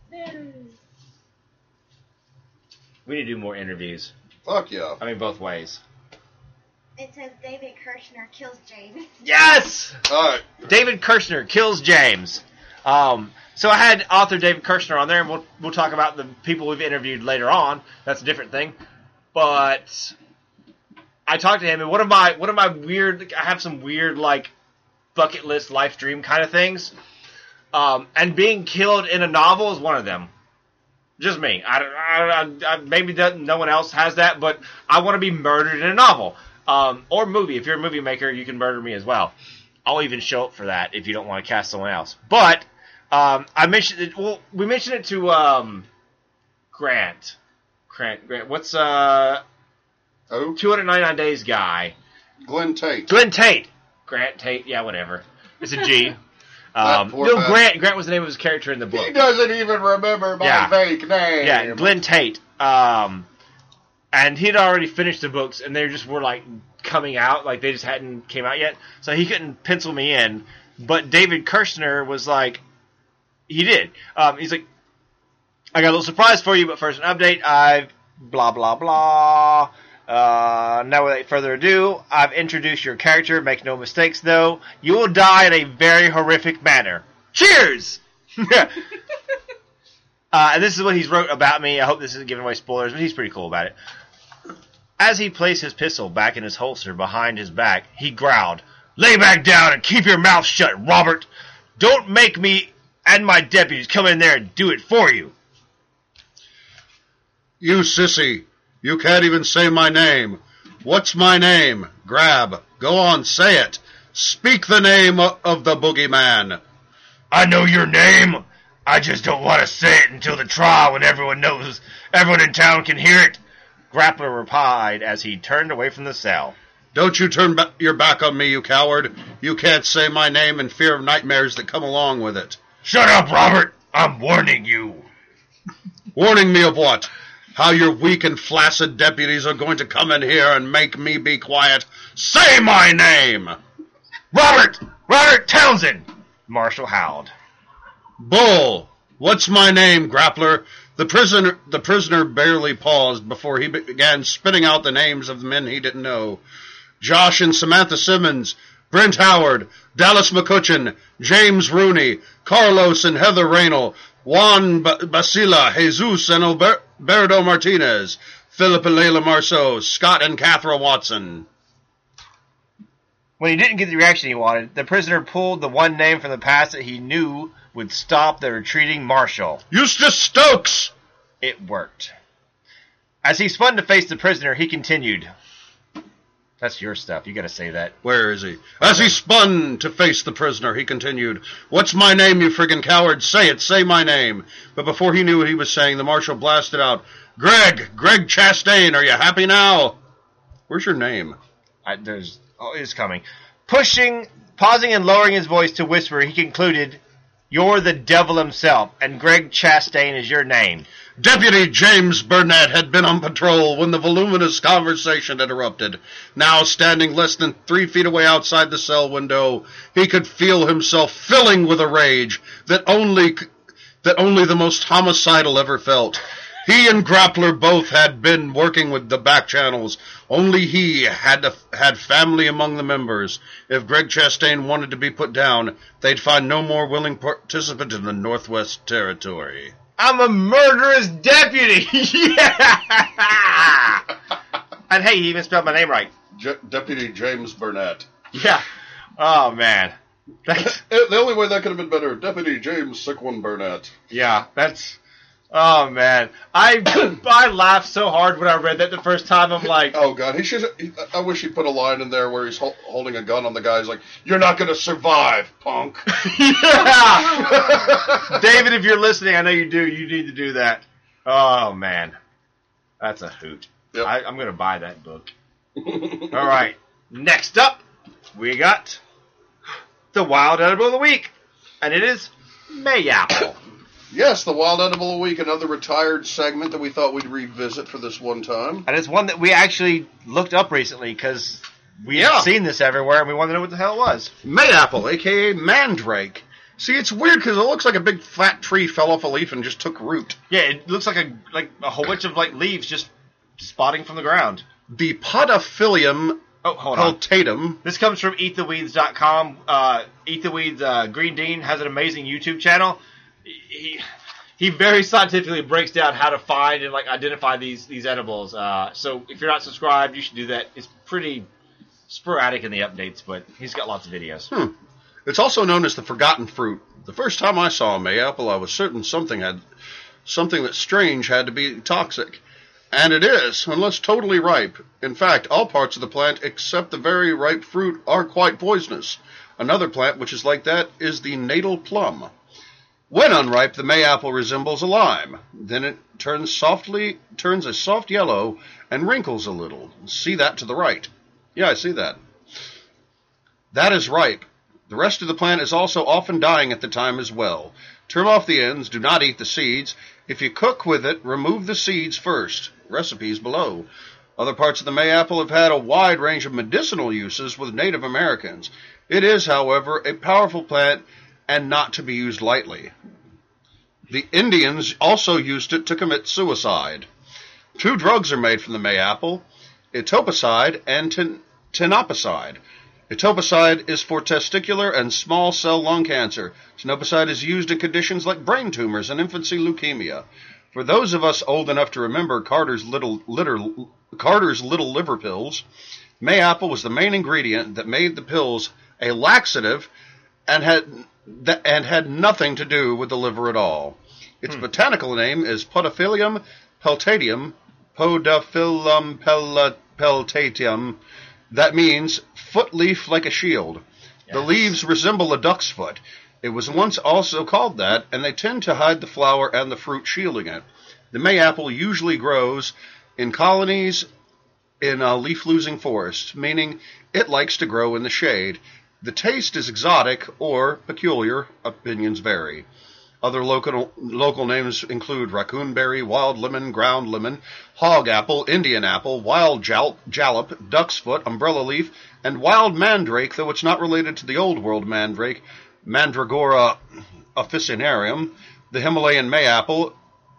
We need to do more interviews. Fuck yeah. I mean, both ways. It says David Kirshner kills James. Yes! Alright. David Kirshner kills James. Um, so I had author David Kirshner on there, and we'll we'll talk about the people we've interviewed later on. That's a different thing. But I talked to him, and one of my one of my weird, I have some weird like bucket list life dream kind of things. Um, and being killed in a novel is one of them. Just me. I, I, I, maybe that no one else has that, but I want to be murdered in a novel. Um, or movie. If you're a movie maker, you can murder me as well. I'll even show up for that if you don't want to cast someone else. But um, I mentioned it. Well, we mentioned it to um, Grant. Grant. Grant. What's uh, Oh, two hundred ninety-nine Days guy? Glenn Tate. Glenn Tate. Grant Tate. Yeah, whatever. It's a G. Um, poor no, bastard. Grant. Grant was the name of his character in the book. He doesn't even remember my Yeah. fake name. Yeah, Glenn Tate. Um, and he'd already finished the books, and they just were like coming out, like they just hadn't came out yet. So he couldn't pencil me in. But David Kirshner was like, he did. Um, he's like, I got a little surprise for you, but first an update. I've blah, blah, blah. Uh, now without further ado, I've introduced your character. Make no mistakes, though. You will die in a very horrific manner. Cheers! uh, and this is what he's wrote about me. I hope this isn't giving away spoilers, but he's pretty cool about it. As he placed his pistol back in his holster behind his back, he growled, "Lay back down and keep your mouth shut, Robert. Don't make me and my deputies come in there and do it for you." You sissy, you can't even say my name. What's my name? Grab. Go on, say it. Speak the name of the boogeyman. I know your name. I just don't want to say it until the trial when everyone knows, everyone in town can hear it. Grappler replied as he turned away from the cell. Don't you turn ba- your back on me, you coward. You can't say my name in fear of nightmares that come along with it. Shut up, Robert. I'm warning you. Warning me of what? How your weak and flaccid deputies are going to come in here and make me be quiet. Say my name! Robert! Robert Townsend! Marshall howled. Bull! What's my name, Grappler? The prisoner, the prisoner barely paused before he began spitting out the names of the men he didn't know. Josh and Samantha Simmons, Brent Howard, Dallas McCutcheon, James Rooney, Carlos and Heather Raynal, Juan B- Basila, Jesus and Alberto Martinez, Philip and Layla Marceau, Scott and Catherine Watson. When he didn't get the reaction he wanted, the prisoner pulled the one name from the past that he knew would stop the retreating Marshal. Eustace Stokes! It worked. As he spun to face the prisoner, he continued. That's your stuff. You gotta say that. Where is he? As he spun to face the prisoner, he continued, What's my name, you friggin' coward? Say it, say my name. But before he knew what he was saying, the marshal blasted out, Greg, Greg Chastain, are you happy now? Where's your name? I, there's, oh, it's coming. Pushing, pausing and lowering his voice to whisper, he concluded, You're the devil himself, and Greg Chastain is your name. Deputy James Burnett had been on patrol when the voluminous conversation interrupted. Now, standing less than three feet away outside the cell window, he could feel himself filling with a rage that only that only the most homicidal ever felt. He and Grappler both had been working with the back channels. Only he had to, had family among the members. If Greg Chastain wanted to be put down, they'd find no more willing participant in the Northwest Territory. I'm a murderous deputy! Yeah! And hey, he even spelled my name right. J- Deputy James Burnett. Yeah. Oh, man. That's, the only way that could have been better, Deputy James Sick One Burnett. Yeah, that's... Oh, man. I I laughed so hard when I read that the first time. I'm like... Oh, God. He should. He, I wish he put a line in there where he's ho- holding a gun on the guy. He's like, you're not going to survive, punk. Yeah! David, if you're listening, I know you do. You need to do that. Oh, man. That's a hoot. Yep. I, I'm going to buy that book. All right. Next up, we got the Wild Edible of the Week. And it is Mayapple. Yes, the Wild Edible of the Week, another retired segment that we thought we'd revisit for this one time. And it's one that we actually looked up recently because we yeah. had seen this everywhere and we wanted to know what the hell it was. Mayapple, a k a. mandrake. See, it's weird because it looks like a big flat tree fell off a leaf and just took root. Yeah, it looks like a like a whole bunch of like leaves just spotting from the ground. The Podophyllum oh, hold on. peltatum. This comes from eat the weeds dot com. Uh, Eat the Weeds, uh, Green Dean has an amazing YouTube channel. He he very scientifically breaks down how to find and like identify these these edibles. Uh, so if you're not subscribed, you should do that. It's pretty sporadic in the updates, but he's got lots of videos. Hmm. It's also known as the forgotten fruit. The first time I saw a mayapple, I was certain something had something that's strange had to be toxic. And it is, unless totally ripe. In fact, all parts of the plant except the very ripe fruit are quite poisonous. Another plant which is like that is the natal plum. When unripe, the mayapple resembles a lime. Then it turns softly, turns a soft yellow and wrinkles a little. See that to the right. Yeah, I see that. That is ripe. The rest of the plant is also often dying at the time as well. Trim off the ends. Do not eat the seeds. If you cook with it, remove the seeds first. Recipes below. Other parts of the mayapple have had a wide range of medicinal uses with Native Americans. It is, however, a powerful plant and not to be used lightly. The Indians also used it to commit suicide. Two drugs are made from the mayapple, etoposide and tin- tenopicide. Etoposide is for testicular and small cell lung cancer. Tenopicide is used in conditions like brain tumors and infancy leukemia. For those of us old enough to remember Carter's little, litter, Carter's little liver pills, mayapple was the main ingredient that made the pills a laxative and had th- and had nothing to do with the liver at all. Its hmm. botanical name is Podophyllum peltatum, Podophyllum pel- peltatum. That means foot leaf like a shield. Yes. The leaves resemble a duck's foot. It was once also called that, and they tend to hide the flower and the fruit shielding it. The mayapple usually grows in colonies in a leaf-losing forest, meaning it likes to grow in the shade. The taste is exotic or peculiar. Opinions vary. Other local local names include raccoonberry, wild lemon, ground lemon, hog apple, Indian apple, wild jalp, jalap, duck's foot, umbrella leaf, and wild mandrake, though it's not related to the old world mandrake, Mandragora officinarium. The Himalayan mayapple,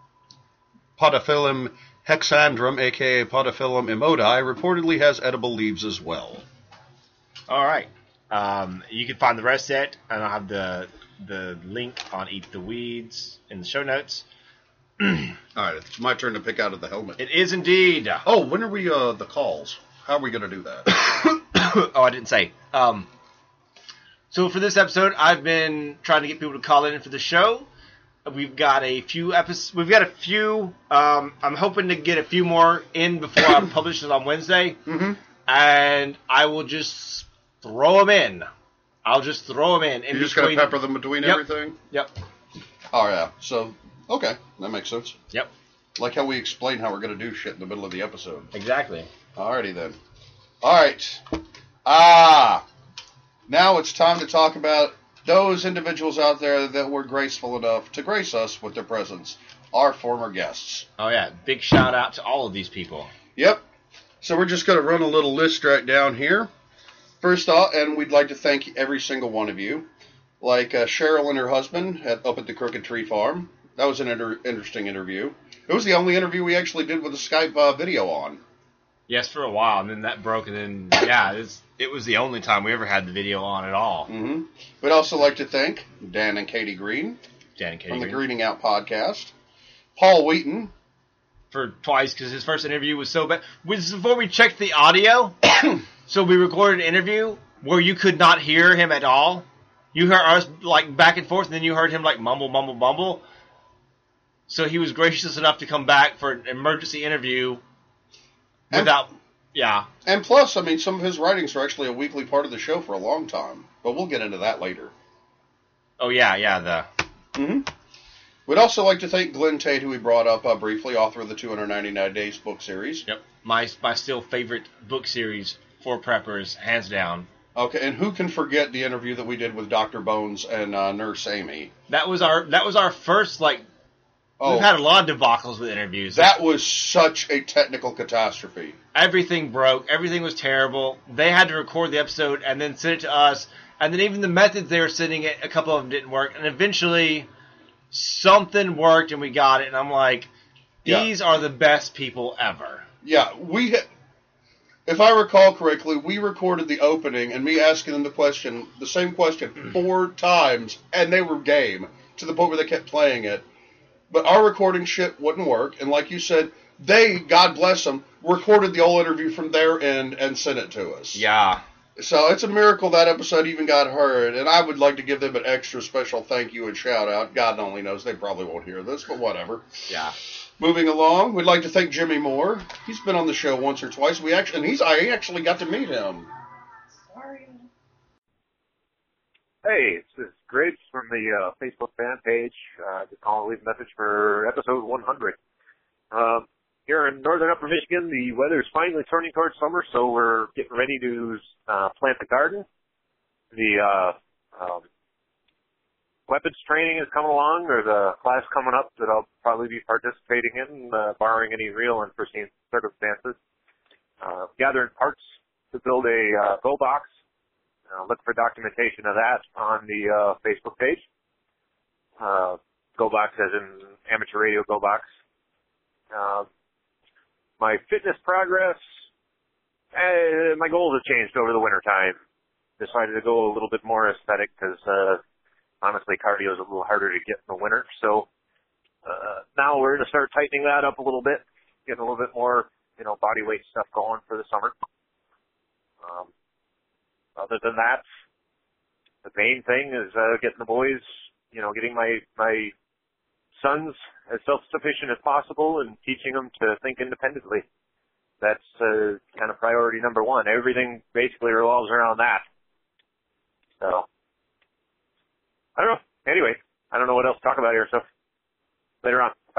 Podophyllum hexandrum, aka Podophyllum immodi, reportedly has edible leaves as well. All right. Um, you can find the rest of it, and I'll have the the link on Eat the Weeds in the show notes. All right, it's my turn to pick out of the helmet. It is indeed. Oh, when are we, uh, the calls? How are we going to do that? Oh, I didn't say. Um, so for this episode, I've been trying to get people to call in for the show. We've got a few episodes. We've got a few. Um, I'm hoping to get a few more in before I publish it on Wednesday. Mm-hmm. And I will just throw them in. I'll just throw them in. in You're just going to pepper them between yep. everything? Yep. Oh, yeah. So, okay. That makes sense. Yep. Like how we explain how we're going to do shit in the middle of the episode. Exactly. Alrighty then. Alright. Ah! Now it's time to talk about those individuals out there that were graceful enough to grace us with their presence. Our former guests. Oh, yeah. Big shout out to all of these people. Yep. So we're just going to run a little list right down here. First off, and we'd like to thank every single one of you. Like uh, Cheryl and her husband at, up at the Crooked Tree Farm. That was an inter- interesting interview. It was the only interview we actually did with a Skype uh, video on. Yes, for a while, and then that broke, and then, yeah, it was, it was the only time we ever had the video on at all. Mm-hmm. We'd also like to thank Dan and Katie Green. Dan and Katie from Green. the Greening Out podcast. Paul Wheaton. For twice, because his first interview was so bad. This is before we checked the audio. So we recorded an interview where you could not hear him at all. You heard us like back and forth, and then you heard him like mumble, mumble, mumble. So he was gracious enough to come back for an emergency interview without, and, yeah. And plus, I mean, some of his writings are actually a weekly part of the show for a long time. But we'll get into that later. Oh, yeah, yeah, the... Mm-hmm. We'd also like to thank Glenn Tate, who we brought up uh, briefly, author of the two hundred ninety-nine Days book series. Yep, my my still favorite book series for preppers, hands down. Okay, and who can forget the interview that we did with Doctor Bones and uh, Nurse Amy? That was our that was our first, like, oh, we've had a lot of debacles with interviews. That was such a technical catastrophe. Everything broke. Everything was terrible. They had to record the episode and then send it to us. And then even the methods they were sending it, a couple of them didn't work. And eventually, something worked and we got it. And I'm like, these yeah. are the best people ever. Yeah, we... Ha- if I recall correctly, we recorded the opening and me asking them the question, the same question, four times, and they were game, to the point where they kept playing it. But our recording shit wouldn't work, and like you said, they, God bless them, recorded the whole interview from their end and sent it to us. Yeah. So it's a miracle that episode even got heard, and I would like to give them an extra special thank you and shout out. God only knows, they probably won't hear this, but whatever. Yeah. Moving along, we'd like to thank Jimmy Moore. He's been on the show once or twice. We actually, and he's I actually got to meet him. Sorry. Hey, this is Griggs from the uh, Facebook fan page. Uh, just calling to leave a message for episode one hundred. Um, here in northern Upper Michigan, the weather is finally turning towards summer, so we're getting ready to uh, plant the garden. The uh, um, weapons training is coming along. There's a class coming up that I'll probably be participating in, uh, barring any real unforeseen circumstances. Uh, gathering parts to build a uh, go box. Uh, look for documentation of that on the uh, Facebook page. Uh, Go Box as in amateur radio Go Box. Uh, my fitness progress, uh, my goals have changed over the winter time. Decided to go a little bit more aesthetic because, uh, honestly, cardio is a little harder to get in the winter. So uh, now we're going to start tightening that up a little bit, getting a little bit more, you know, body weight stuff going for the summer. Um, other than that, the main thing is uh, getting the boys, you know, getting my my sons as self-sufficient as possible and teaching them to think independently. That's uh, kind of priority number one. Everything basically revolves around that. So, I don't know. Anyway, I don't know what else to talk about here, so later on. Bye.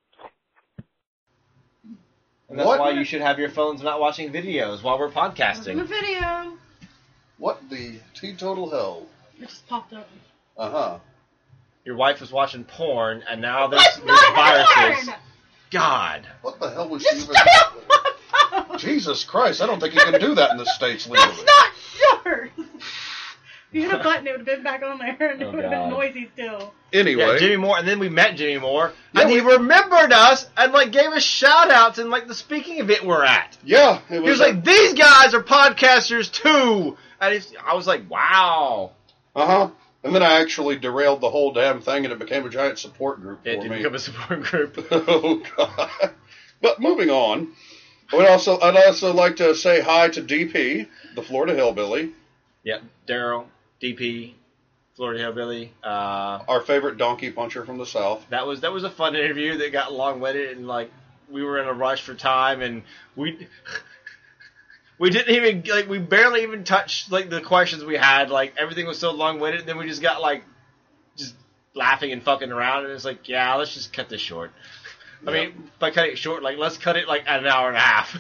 And that's What? why you should have your phones not watching videos while we're The podcasting. video. What the teetotal hell? It just popped up. Uh-huh. Your wife was watching porn, and now there's, That's there's not viruses. porn! God. What the hell was You she even... stay off my phone! Jesus Christ, I don't think you can do that in the States legally. That's not yours! If you hit a button, it would have been back on there, and Oh, it would have been God. noisy still. Anyway. Yeah, Jimmy Moore, and then we met Jimmy Moore, Yeah, and he we- remembered us, and, like, gave us shout-outs in, like, the speaking event we're at. Yeah, it was, He was like, these guys are podcasters, too! And it's, I was like, wow. uh-huh. And then I actually derailed the whole damn thing, and it became a giant support group It for did me. become a support group. Oh, God. But moving on, I would also, I'd also like to say hi to D P, the Florida Hillbilly, Yep, Daryl, D P, Florida Hillbilly. Uh, our favorite donkey puncher from the South. that was that was a fun interview that got long-winded, and, like, we were in a rush for time, and we... We didn't even, like, we barely even touched, like, the questions we had. Like, everything was so long-winded, and then we just got, like, just laughing and fucking around, and it's like, yeah, let's just cut this short. I Yeah. mean, by cutting it short, like, let's cut it, like, at an hour and a half.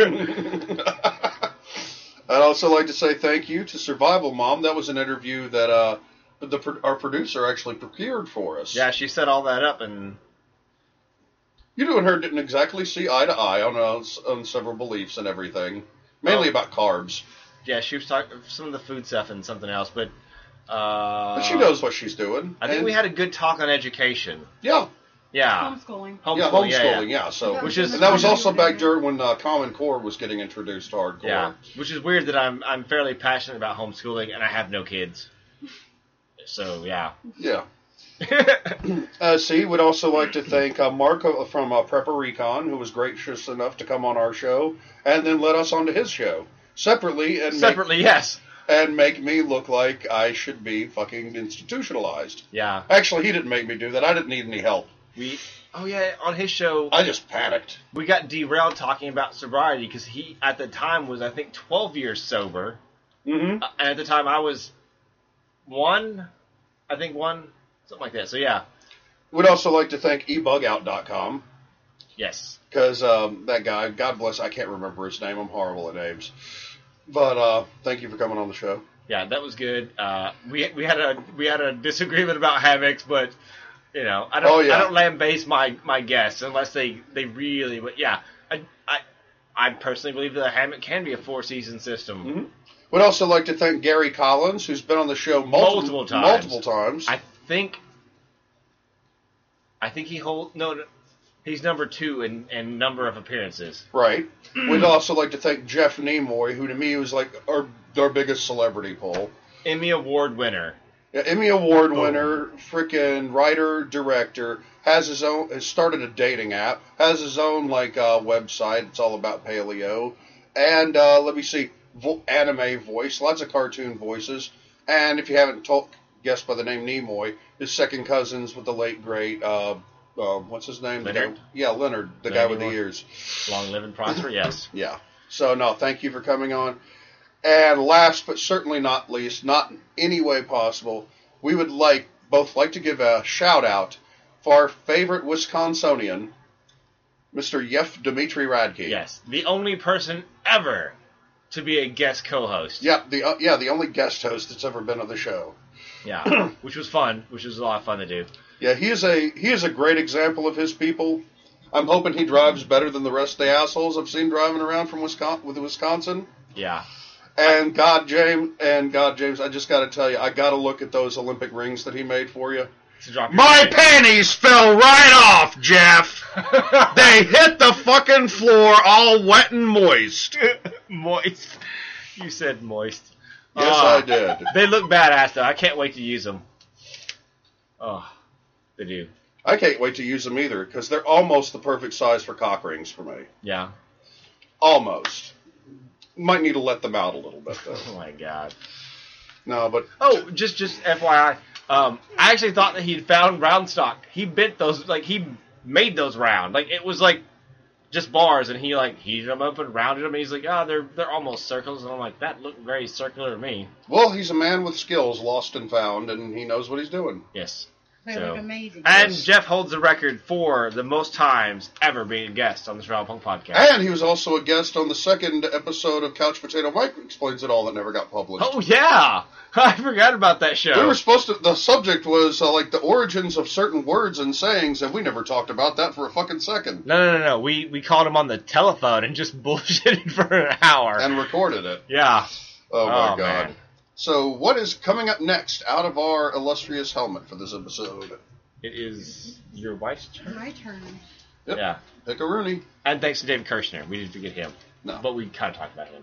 I'd also like to say thank you to Survival Mom. That was an interview that uh, the pro- our producer actually procured for us. Yeah, she set all that up, and... You and her didn't exactly see eye to eye on, uh, on several beliefs and everything. Mainly Oh. about carbs. Yeah, she was talking some of the food stuff and something else, but... Uh, But she knows what she's doing. I think and- we had a good talk on education. Yeah. Yeah. Homeschooling. Homeschooling, yeah, homeschooling, yeah, yeah. So, Which is- and that was also back during when uh, Common Core was getting introduced hardcore. Yeah, which is weird that I'm I'm fairly passionate about homeschooling and I have no kids. So yeah. Yeah. Uh, see, would also like to thank uh, Marco from uh, Prepper Recon, who was gracious enough to come on our show, and then let us onto his show separately, and Separately, yes. make, and make me look like I should be fucking institutionalized. Yeah. Actually, he didn't make me do that. I didn't need any help. We oh yeah on his show I just panicked. we got derailed talking about sobriety because he at the time was I think twelve years sober, Mm-hmm. uh, and at the time I was one, I think one something like that. So yeah, Would also like to thank e bug out dot com. yes. Because um, that guy, God bless, I can't remember his name. I'm horrible at names. But uh, thank you for coming on the show. Yeah, that was good. Uh, we we had a we had a disagreement about hammocks, but you know I don't Oh, yeah. I don't lambaste my, my guests unless they, they really. But yeah, I, I I personally believe that a hammock can be a four season system. Mm-hmm. Would also like to thank Gary Collins, who's been on the show multiple, Multiple times. Multiple times. I think I think he hold no. He's number two in, in number of appearances. Right. We'd also like to thank Jeff Nimoy, who to me was like our our biggest celebrity poll. Emmy Award winner. Yeah, Emmy Award winner, frickin' writer, director, has his own, has started a dating app, has his own, like, uh, website. It's all about paleo. And, uh, let me see, vo- anime voice, lots of cartoon voices. And if you haven't told, guessed by the name Nimoy, his second cousins with the late, great, uh, uh what's his name? The Leonard? guy- yeah, Leonard, the Leonard guy with the Nimoy. ears. Long live and prosper, yes. Yeah. So, no, thank you for coming on. And last but certainly not least, not in any way possible, we would like both like to give a shout out for our favorite Wisconsinian, Mister Yef Dmitry Radke. Yes. The only person ever to be a guest co-host. Yeah, the uh, yeah the only guest host that's ever been on the show. Yeah. Which was fun. Which was a lot of fun to do. Yeah, he is a he is a great example of his people. I'm hoping he drives better than the rest of the assholes I've seen driving around from Wisconsin with Wisconsin. Yeah. And God, James, and God, James, I just got to tell you, I got to look at those Olympic rings that he made for you. to drop your My panties. panties fell right off, Jeff. They hit the fucking floor all wet and moist. Moist. You said moist. Yes, Oh, I did. They look badass, though. I can't wait to use them. Oh, they do. I can't wait to use them either, because they're almost the perfect size for cock rings for me. Yeah. Almost. Might need to let them out a little bit, though. Oh, my God. No, but... Oh, just just F Y I. Um, I actually thought that he'd found round stock. He bent those, like, he made those round. Like, it was, like, just bars, and he, like, heated them up and rounded them, and he's like, oh, they're they're almost circles. And I'm like, that looked very circular to me. Well, he's a man with skills, lost and found, and he knows what he's doing. Yes. They So- look amazing. And Yes. Jeff holds the record for the most times ever being a guest on the Survival Punk podcast. And he was also a guest on the second episode of Couch Potato Mike Explains It All that never got published. Oh, yeah! I forgot about that show. We were supposed to, the subject was uh, like the origins of certain words and sayings, and we never talked about that for a fucking second. No, no, no, no. We, we called him on the telephone and just bullshitted for an hour. And recorded it. Yeah. Oh my Oh, god. man. So, what is coming up next out of our illustrious helmet for this episode? It is your wife's turn. My turn. Yep. Yeah. Pick a Rooney. And thanks to David Kirshner. We didn't forget him. No. But we kind of talked about him.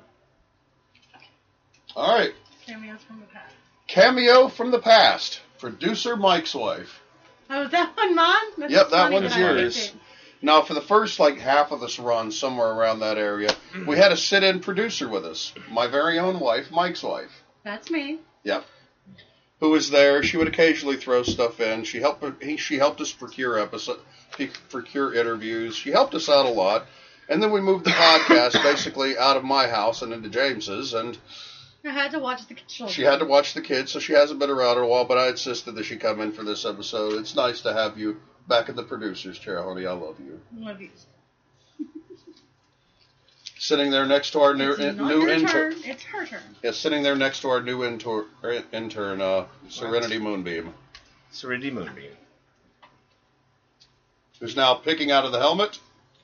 All right. Cameos from the past. Cameo from the past. Producer Mike's wife. Oh, is that one mine? That's Yep, that funny, one's but I yours. picked it. Now, for the first like half of this run, somewhere around that area, we had a sit-in producer with us. My very own wife, Mike's wife. That's me. Yep. Who was there? She would occasionally throw stuff in. She helped. He, she helped us procure episode, procure interviews. She helped us out a lot. And then we moved the podcast basically out of my house and into James's, and I had to watch the children. she had to watch the kids, so she hasn't been around in a while. But I insisted that she come in for this episode. It's nice to have you back in the producer's chair, honey. I love you. Love you. Sitting there next to our new It's in, not new your intern. turn. It's her turn. Yeah, sitting there next to our new intor, er, intern, uh, Serenity Moonbeam, Serenity Moonbeam. who's now picking out of the helmet.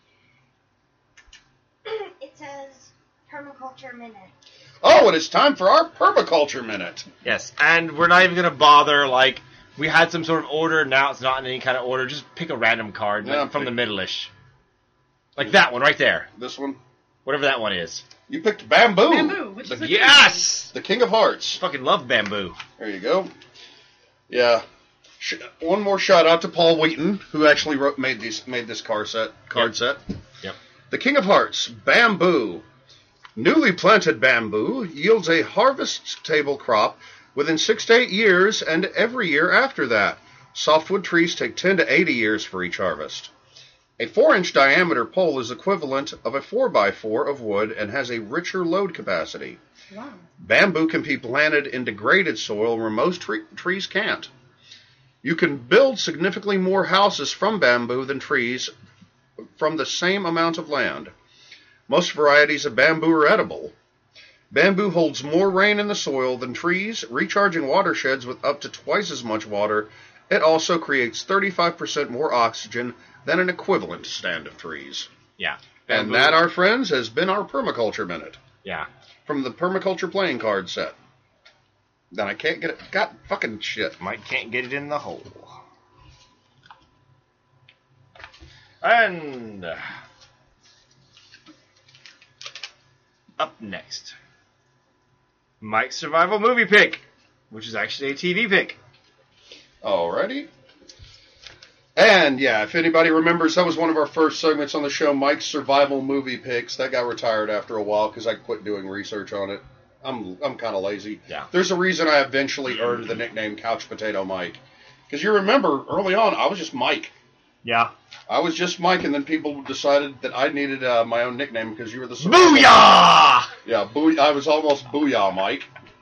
It says permaculture minute. Oh, and it's time for our permaculture minute. Yes. And we're not even going to bother, like, we had some sort of order, now it's not in any kind of order. Just pick a random card Yeah, like, from pick- the middle-ish. Like that one right there. This one. Whatever that one is. You picked Bamboo. Bamboo, which is the, a Yes! the King of Hearts. Fucking love bamboo. There you go. Yeah. Sh- one more shout out to Paul Wheaton, who actually wrote, made these made this card set. Card Yep. set. Yep. The King of Hearts, Bamboo. Newly planted bamboo yields a harvest table crop within six to eight years and every year after that. Softwood trees take ten to eighty years for each harvest. A four-inch diameter pole is equivalent of a four by four of wood and has a richer load capacity. Wow. Bamboo can be planted in degraded soil where most tre- trees can't. You can build significantly more houses from bamboo than trees from the same amount of land. Most varieties of bamboo are edible. Bamboo holds more rain in the soil than trees, recharging watersheds with up to twice as much water. It also creates thirty-five percent more oxygen than an equivalent stand of trees. Yeah. And Bamboo. that, our friends, has been our Permaculture Minute Yeah. from the Permaculture playing card set. Then I can't get it. God fucking shit. Mike can't get it in the hole. And uh, up next, Mike's survival movie pick, which is actually a T V pick. Alrighty. And yeah, if anybody remembers, that was one of our first segments on the show, Mike's survival movie picks. That got retired after a while because I quit doing research on it. I'm I'm kind of lazy. Yeah. There's a reason I eventually earned the nickname Couch Potato Mike. Because you remember, early on, I was just Mike. Yeah. I was just Mike, and then people decided that I needed uh, my own nickname because you were the... Booyah! Yeah, boo- I was almost Booyah Mike.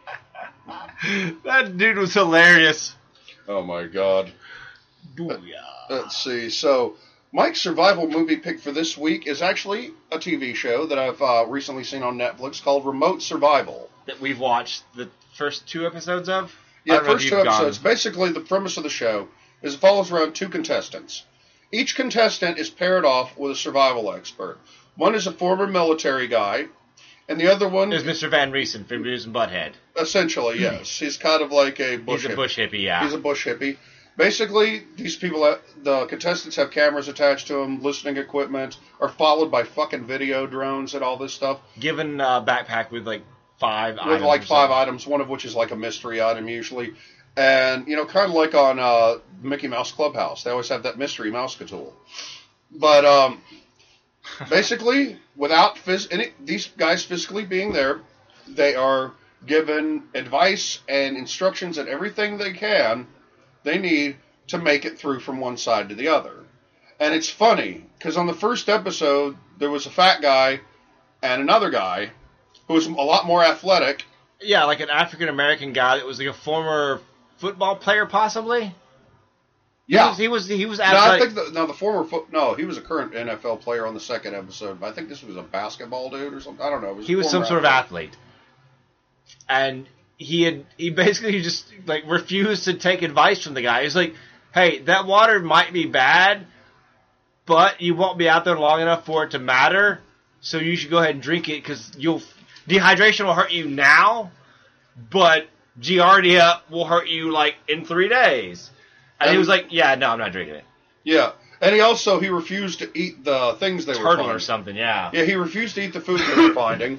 That dude was hilarious. Oh my god. Booyah. Let's see. So, Mike's survival movie pick for this week is actually a T V show that I've uh, recently seen on Netflix called Remote Survival. That we've watched the first two episodes of? I Yeah, don't know if first two you've gone- episodes. Basically, the premise of the show is it follows around two contestants. Each contestant is paired off with a survival expert. One is a former military guy, and the other one... There's Mister Van Riesen from Beavis and Butthead. Essentially, yes. He's kind of like a bush He's a hippie. bush hippie, yeah. He's a bush hippie. Basically, these people, the contestants have cameras attached to them, listening equipment, are followed by fucking video drones and all this stuff. Given a backpack with like five with items. With like five something. items, one of which is like a mystery item usually. And, you know, kind of like on uh, Mickey Mouse Clubhouse. They always have that mystery mouse tool. But um, basically, without phys- any, these guys physically being there, they are given advice and instructions and everything they can, they need to make it through from one side to the other. And it's funny, because on the first episode, there was a fat guy and another guy who was a lot more athletic. Yeah, like an African-American guy that was like a former football player, possibly? Yeah. He was, he was, he was no, athletic. I think the, no, the former foot, no, he was a current N F L player on the second episode, but I think this was a basketball dude or something. I don't know. Was he was some sort of athlete. And he had, he basically just, like, refused to take advice from the guy. He's like, hey, that water might be bad, but you won't be out there long enough for it to matter, so you should go ahead and drink it, because you'll, dehydration will hurt you now, but Giardia will hurt you, like, in three days. And, and he was like, yeah, no, I'm not drinking it. Yeah. And he also, he refused to eat the things they Turtle were finding. or something, yeah. Yeah, he refused to eat the food they were finding.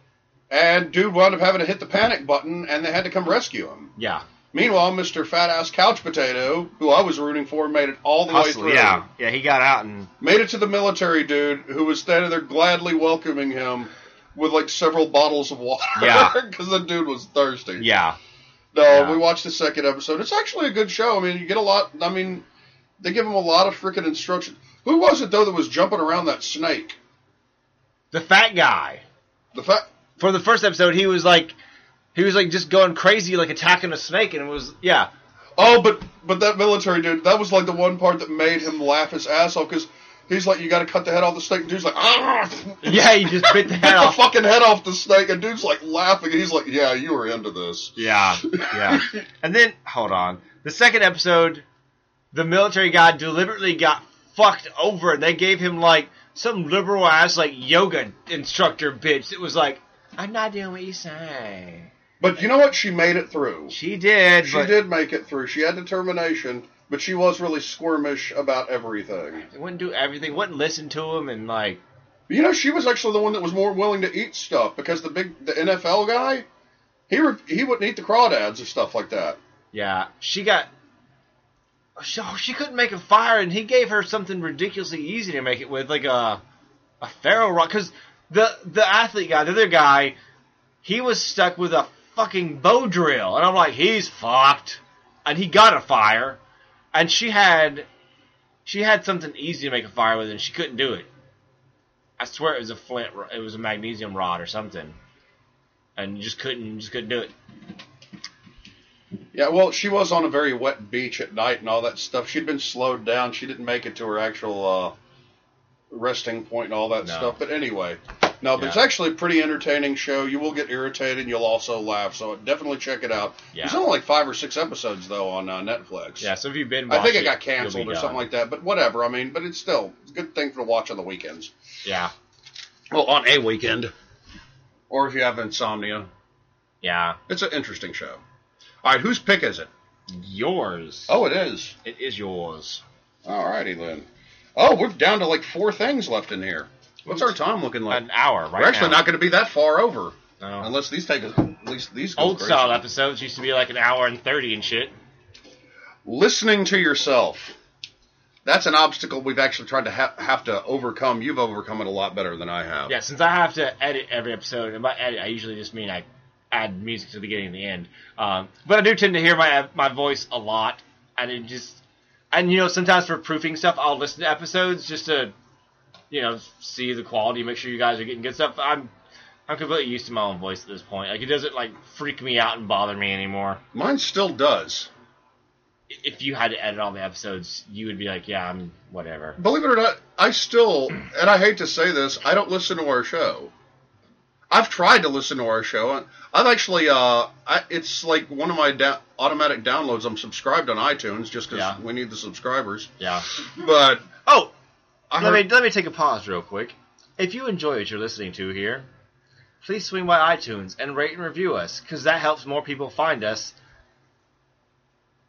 And dude wound up having to hit the panic button, and they had to come rescue him. Yeah. Meanwhile, Mister Fat-Ass Couch Potato, who I was rooting for, made it all the Hustle, way through. Yeah, yeah, he got out and... Made it to the military dude, who was standing there gladly welcoming him with, like, several bottles of water. Yeah. Because the dude was thirsty. Yeah. No, yeah. we watched the second episode. It's actually a good show. I mean, you get a lot... I mean, they give him a lot of freaking instruction. Who was it, though, that was jumping around that snake? The fat guy. The fat... For the first episode, he was like... He was like just going crazy, like attacking a snake, and it was... Yeah. Oh, but but that military dude, that was like the one part that made him laugh his ass off, because he's like, you got to cut the head off the snake. And dude's like, ah! Yeah, he just bit the head bit off. the fucking head off the snake, and dude's like laughing, and he's like, yeah, you were into this. Yeah, yeah. And then, hold on. The second episode, the military guy deliberately got fucked over, and they gave him like some liberal ass like yoga instructor bitch. It was like, I'm not doing what you say. But you know what? She made it through. She did. She but did make it through. She had determination, but she was really squirmish about everything. Wouldn't do everything. Wouldn't listen to him, and like. You know, she was actually the one that was more willing to eat stuff, because the big the N F L guy, he re, he wouldn't eat the crawdads and stuff like that. Yeah, she got. She, she couldn't make a fire, and he gave her something ridiculously easy to make it with, like a a ferro rod. Because the the athlete guy, the other guy, he was stuck with a fucking bow drill, and I'm like, he's fucked. And he got a fire, and she had she had something easy to make a fire with, and she couldn't do it. I swear it was a flint, it was a magnesium rod or something, and you just couldn't, you just couldn't do it. Yeah, well, she was on a very wet beach at night and all that stuff. She'd been slowed down. She didn't make it to her actual uh, resting point and all that No. stuff. But anyway, no, but Yeah. it's actually a pretty entertaining show. You will get irritated, and you'll also laugh. So definitely check it out. Yeah. There's only like five or six episodes though on uh, Netflix. Yeah, so if you've been, I think watching it got you'll canceled be or done. something like that. But whatever. I mean, but it's still it's a good thing to watch on the weekends. Yeah, Well, on a weekend, or if you have insomnia, yeah. it's an interesting show. All right, whose pick is it? Yours. Oh, it is. It is yours. All righty, then. Oh, we're down to like four things left in here. What's our time looking like? An hour, right? We're actually now. not going to be that far over. No. Unless these take, at least these go Old crazy. style episodes used to be like an hour and thirty and shit. Listening to yourself. That's an obstacle we've actually tried to ha- have to overcome. You've overcome it a lot better than I have. Yeah, since I have to edit every episode, and by edit I usually just mean I add music to the beginning and the end. Um, but I do tend to hear my my voice a lot, and it just, and you know, sometimes for proofing stuff, I'll listen to episodes just to, you know, see the quality, make sure you guys are getting good stuff. I'm I'm completely used to my own voice at this point. Like, it doesn't like freak me out and bother me anymore. Mine still does. If you had to edit all the episodes, you would be like, yeah, I'm whatever. Believe it or not, I still, and I hate to say this, I don't listen to our show. I've tried to listen to our show. And I've actually, uh, I, it's like one of my da- automatic downloads. I'm subscribed on iTunes just because Yeah. we need the subscribers. Yeah. But Oh, I let heard, me let me take a pause real quick. If you enjoy what you're listening to here, please swing by iTunes and rate and review us, because that helps more people find us.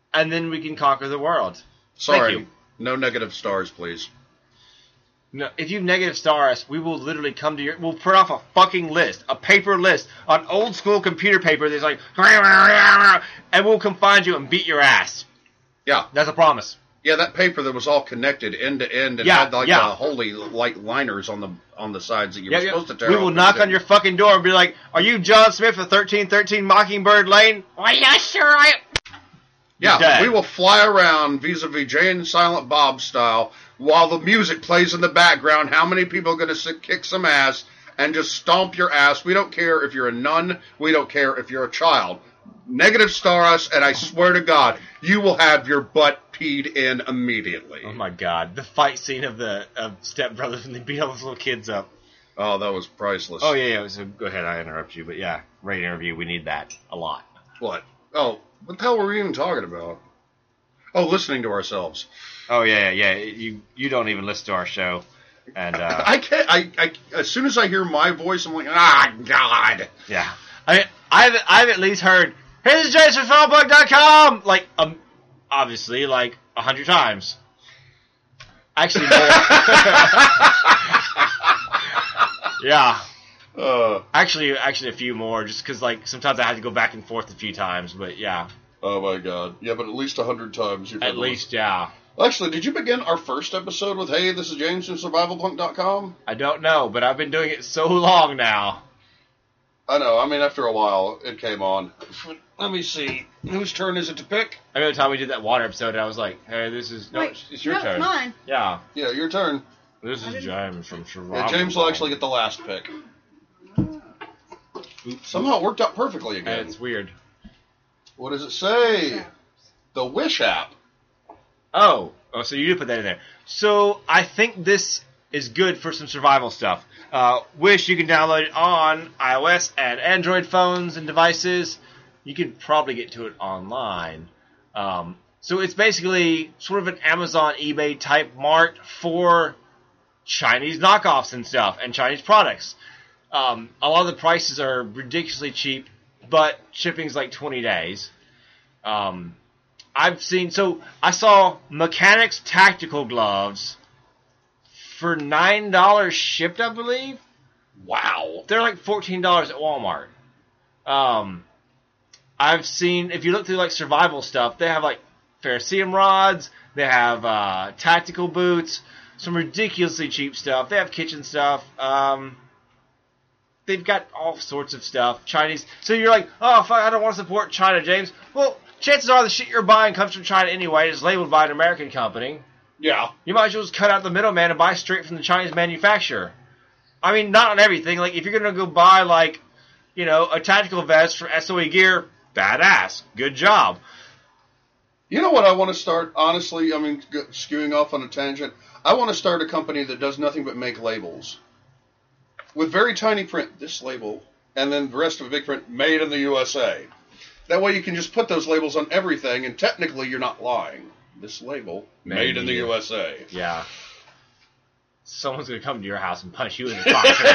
and then we can conquer the world. Sorry, Thank you. No negative stars, please. No, if you negative star us, we will literally come to your... We'll print off a fucking list, a paper list, on old school computer paper that's like... And we'll come find you and beat your ass. Yeah. That's a promise. Yeah, that paper that was all connected end to end and Yeah, had like yeah. the holy like liners on the on the sides that you Yeah, were yeah. supposed to tear We off will and knock did. on your fucking door and be like, "Are you John Smith of thirteen thirteen Mockingbird Lane?" Why, yes, sir, I am. Yeah, dead. we will fly around vis-a-vis Jay and Silent Bob style while the music plays in the background. How many people are going to kick some ass and just stomp your ass? We don't care if you're a nun. We don't care if you're a child. Negative star us, and I swear to God, you will have your butt peed in immediately. Oh my God, the fight scene of the of Step Brothers when they beat all those little kids up. Oh, that was priceless. Oh yeah, yeah. So go ahead, I interrupt you, but yeah, great interview. We need that a lot. What? Oh, what the hell were we even talking about? Oh, listening to ourselves. Oh yeah, yeah, yeah. You you don't even listen to our show, and uh, I can't. I, I as soon as I hear my voice, I'm like, ah, God. yeah, I I've I've at least heard here's James from Foulbug dot com like um obviously like a hundred times. Actually, more. yeah. Uh, Actually, actually a few more, just because like sometimes I had to go back and forth a few times, but yeah, oh my God. Yeah, but at least a hundred times. You've at heard the least yeah. Actually, did you begin our first episode with, hey, this is James from Survival Punk dot com? I don't know, but I've been doing it so long now. I know. I mean, after a while, it came on. Let me see. Whose turn is it to pick? I remember the time we did that water episode, and I was like, hey, this is... No, Wait, it's, it's your no, turn. it's mine. Yeah. Yeah, your turn. This is James from Survival. Yeah, James will actually get the last pick. Somehow it worked out perfectly And again. it's weird. What does it say? The Wish app. Oh, oh, so you did put that in there. So I think this is good for some survival stuff. Uh, Wish, you can download it on iOS and Android phones and devices. You can probably get to it online. Um, so it's basically sort of an Amazon, eBay type mart for Chinese knockoffs and stuff and Chinese products. Um, a lot of the prices are ridiculously cheap, but shipping's like twenty days. Um, I've seen, so I saw Mechanics tactical gloves for nine dollars shipped, I believe. Wow. They're like fourteen dollars at Walmart. Um, I've seen, if you look through like survival stuff, they have like Ferricium rods, they have uh, tactical boots, some ridiculously cheap stuff. They have kitchen stuff. Um, they've got all sorts of stuff. Chinese. So you're like, oh, fuck, I don't want to support China, James. Well, chances are the shit you're buying comes from China anyway. It's labeled by an American company. Yeah. You might as well just cut out the middleman and buy straight from the Chinese manufacturer. I mean, not on everything. Like, if you're going to go buy, like, you know, a tactical vest from S O E Gear, badass. Good job. You know what I want to start, honestly? I mean, g- skewing off on a tangent. I want to start a company that does nothing but make labels. With very tiny print, this label, and then the rest of a big print, made in the U S A. That way you can just put those labels on everything, and technically you're not lying. This label, made, made in the U S A. Yeah. Someone's going to come to your house and punch you in the face for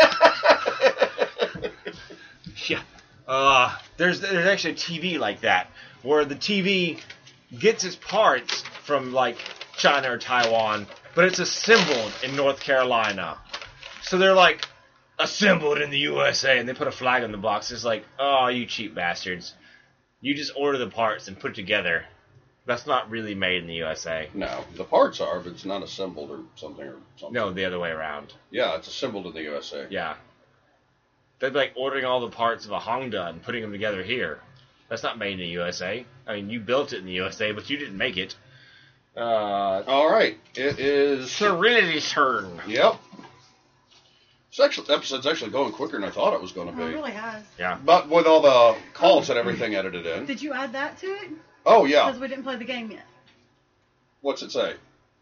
that. Yeah. Uh, there's there's actually a T V like that, where the T V gets its parts from, like, China or Taiwan, but it's assembled in North Carolina. So they're, like, assembled in the U S A, and they put a flag on the box. It's like, oh, you cheap bastards. You just order the parts and put it together. That's not really made in the U S A. No, the parts are, but it's not assembled or something or something. No, the other way around. Yeah, it's assembled in the U S A. Yeah. They'd be like ordering all the parts of a Honda and putting them together here. That's not made in the U S A. I mean, you built it in the U S A, but you didn't make it. Uh, All right, it is Serenity's turn. Yep. This actually, episode's actually going quicker than I thought it was going to be. Oh, it really has. Yeah. But with all the calls and everything edited in. Did you add that to it? Oh, yeah. Because we didn't play the game yet. What's it say?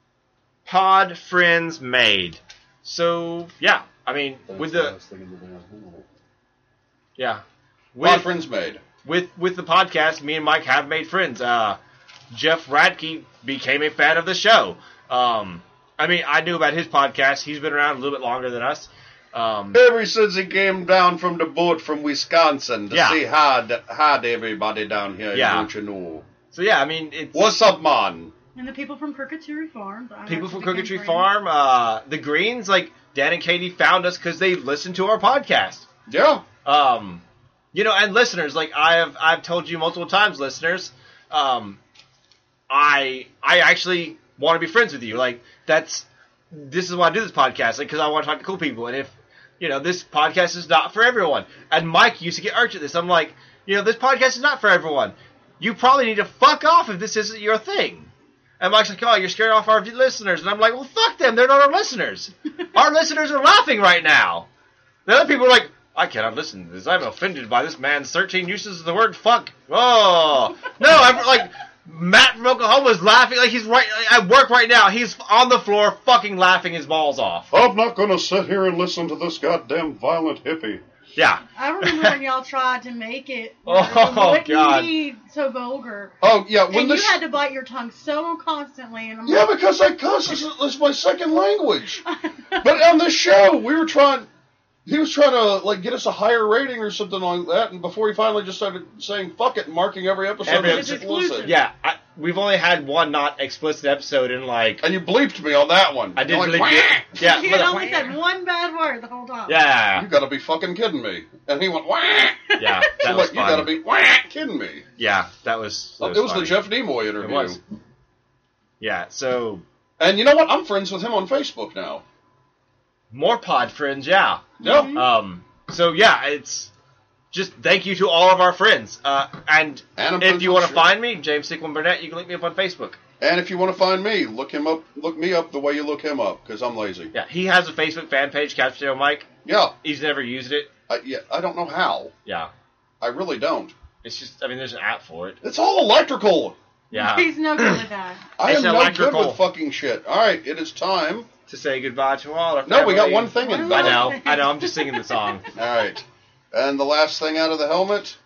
Pod friends made. So, yeah. I mean, with the... Yeah. With, Pod friends made. With, with the podcast, me and Mike have made friends. Uh, Jeff Radke became a fan of the show. Um, I mean, I knew about his podcast. He's been around a little bit longer than us. Um, Ever since he came down from the boat from Wisconsin to Yeah. say hi to, hi to everybody down here, Yeah. don't you know? So yeah, I mean, it's What's up, man? And the people from Crooked Tree Farm. I people actually from Crooked became Tree friends. Farm, uh, the Greens, like Dan and Katie found us because they listened to our podcast. Yeah. Um, you know, and listeners, like I have, I've told you multiple times, listeners, um, I, I actually want to be friends with you. Like that's, this is why I do this podcast, like because I want to talk to cool people. And if, you know, this podcast is not for everyone. And Mike used to get irked at this. I'm like, you know, this podcast is not for everyone. You probably need to fuck off if this isn't your thing. And Mike's like, oh, you're scaring off our listeners. And I'm like, well, fuck them. They're not our listeners. Our listeners are laughing right now. The other people are like, I cannot listen to this. I'm offended by this man's thirteen uses of the word fuck. Oh. No, I'm like, Matt from Oklahoma is laughing. Like, he's right at work right now. He's on the floor fucking laughing his balls off. I'm not going to sit here and listen to this goddamn violent hippie. Yeah. I remember when y'all tried to make it. Oh, it wouldn't God. be so vulgar. Oh, yeah. When And you this... had to bite your tongue so constantly. And I'm Yeah, like, because I cuss. This is, this is my second language. But on this show, we were trying... He was trying to, like, get us a higher rating or something like that, and before he finally just started saying fuck it and marking every episode Every- as It's explicit. exclusive. Yeah, I, we've only had one not explicit episode in like... And you bleeped me on that one. I did You're really like, get... Yeah, you but- had only said one bad word the whole time. yeah, You gotta be fucking kidding me. And he went, wah! yeah, that I'm was like, you fun. gotta be wah, kidding me. Yeah, that was. That it was funny. the Jeff Nimoy interview. It was. Yeah, so And you know what? I'm friends with him on Facebook now. more pod friends, yeah. Yeah. Um. So yeah, it's just thank you to all of our friends. Uh, and And I'm if friends you with want to Sher- find me, James Sickman Burnett, you can link me up on Facebook. And if you want to find me, look him up. Look me up the way you look him up, because I'm lazy. Yeah, he has a Facebook fan page, Couch Potato Mike. Yeah. He's never used it. I, yeah. I don't know how. Yeah, I really don't. it's just. I mean, there's an app for it. It's all electrical. Yeah. He's no good with that. I It's am no good electrical. with fucking shit. All right, it is time. To say goodbye to all our No, we got family. one thing in. I know. I know. I'm just singing the song. All right. And the last thing out of the helmet,